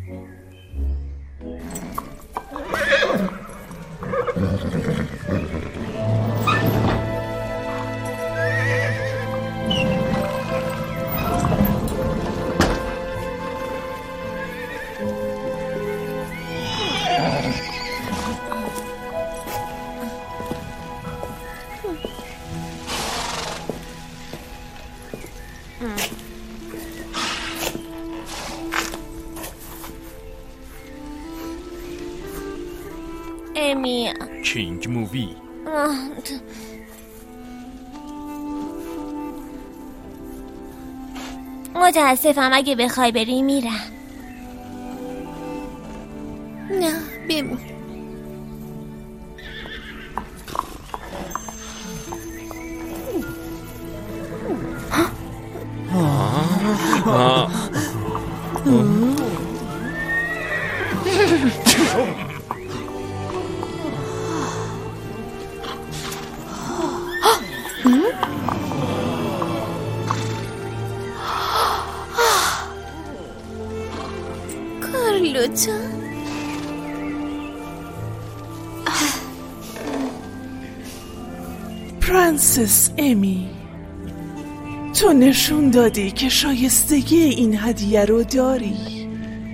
امی کینگ مووی. متاسفم، اگه بخوای بری میرم. نه بمون. کارلوتا، پرنسس امی، تو نشون دادی که شایستگی این هدیه رو داری.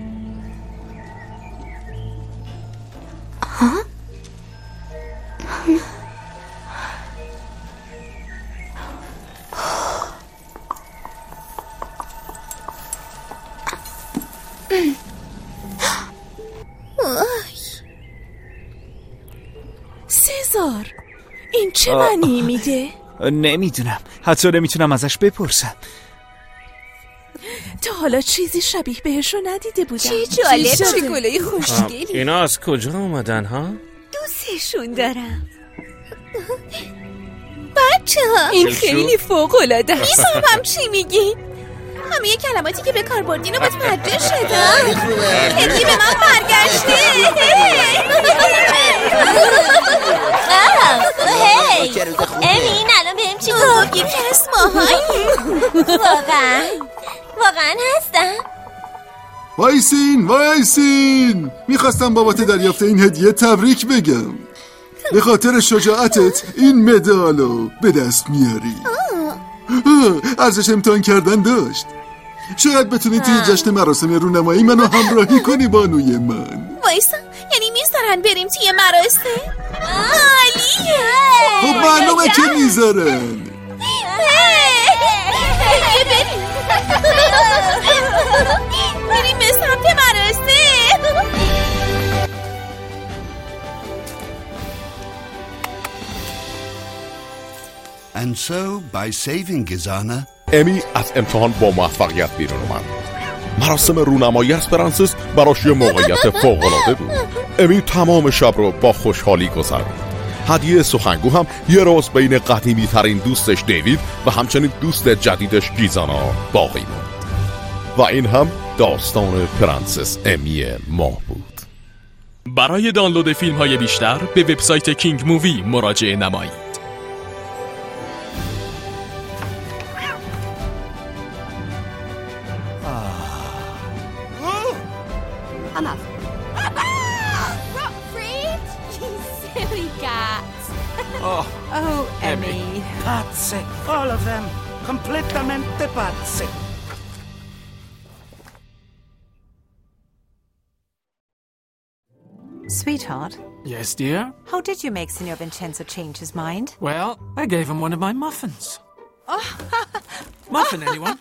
ها؟ سزار، این چه معنی میده؟ نمیدونم، حتی نمیتونم ازش بپرسم. تا حالا چیزی شبیه بهشو ندیده بودم. چه جالب، چه گلای خوشگلی. اینا از کجا اومدن ها؟ دوستشون دارم. بچه ها این خیلی فوق‌العاده است. میفهمم چی میگی. همه کلماتی که به کار بردین رو متوجه شدم. هدیه به من برگشته. هی امین الان بهم چی گفت؟ یکی از ماهایی. واقعا واقعا هستم. وایسین وایسین، میخواستم بابت دریافت این هدیه تبریک بگم. به خاطر شجاعتت این مدالو به دست میاری. ارزش امتحان کردن داشت. شاید بتونی توی جشن مراسم رونمایی منو همراهی کنی بانوی من. وایسا، یعنی میذارن بریم توی مراسم؟ عالیه. خب معلومه که میذارن. بریم بریم به سمت مراسم. And so, by saving Gizana, امی از امتحان با موفقیت بیرون اومد. مراسم رونمایی اسپرانسیس براش یه موقعیت فوق‌العاده بود. امی تمام شب رو با خوشحالی گذروند. هدیه سخنگو هم یه روز بین قدیمی ترین دوستش دیوید و همچنین دوست جدیدش گیزانا باقی بود. و این هم داستان پرنسس امی ماه بود. برای دانلود فیلم های بیشتر به وبسایت کینگ مووی مراجعه نمایید. Enough. Freed? You silly cat. Oh, Oh, Emmy. Emmy. Pazze, all of them. Completamente pazze. Sweetheart, Yes, dear? how did you make Signor Vincenzo change his mind? Well, I gave him one of my muffins. Muffin, anyone?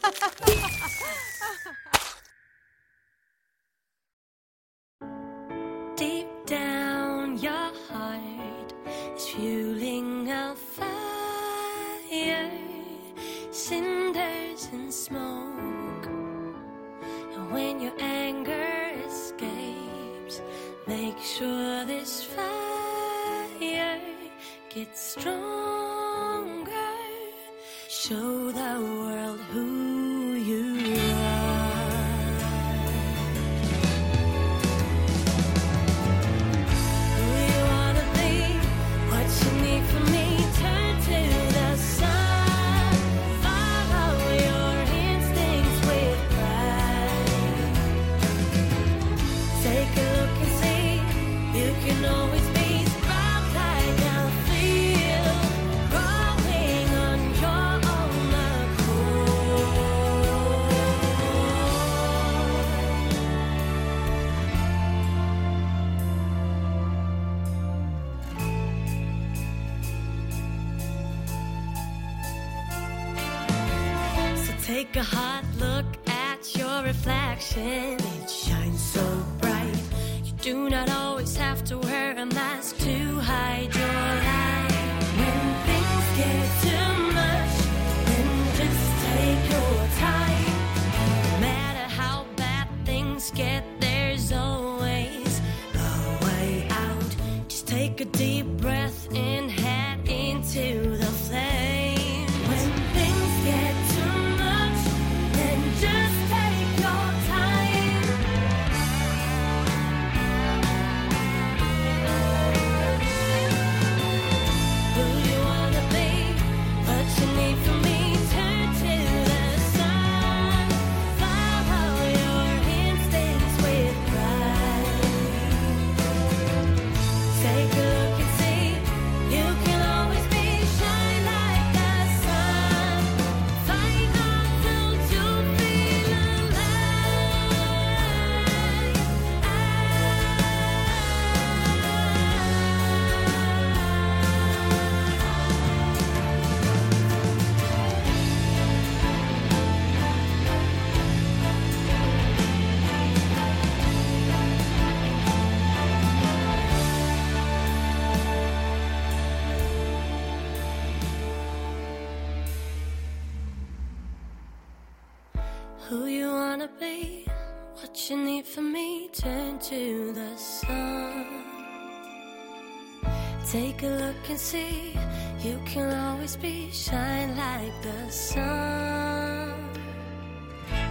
Deep down your heart is fueling a fire, cinders and smoke. And when your anger escapes, make sure this fire gets stronger. Show the world who you are. Who you wanna be, what you need from me, turn to the sun. Follow your instincts with pride. Take a look and see, you can always be strong like a field, growing on your own accord. So take a hot look at your reflection. It shines so bright. You do not always have to wear a mask to hide your light. When things get too much, then just take your time. No matter how bad things get, there's always a way out. Just take a deep breath and head into the flame. When things get too much, then just take your time. Who you wanna be, what you need from me, turn to the sun. Follow your instincts with pride. Take a look and see, you can always be shine like the sun. Fight on till you feel who you wanna be, what you need from me, turn to the sun. Take a look and see, you can always be shine like the sun.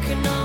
can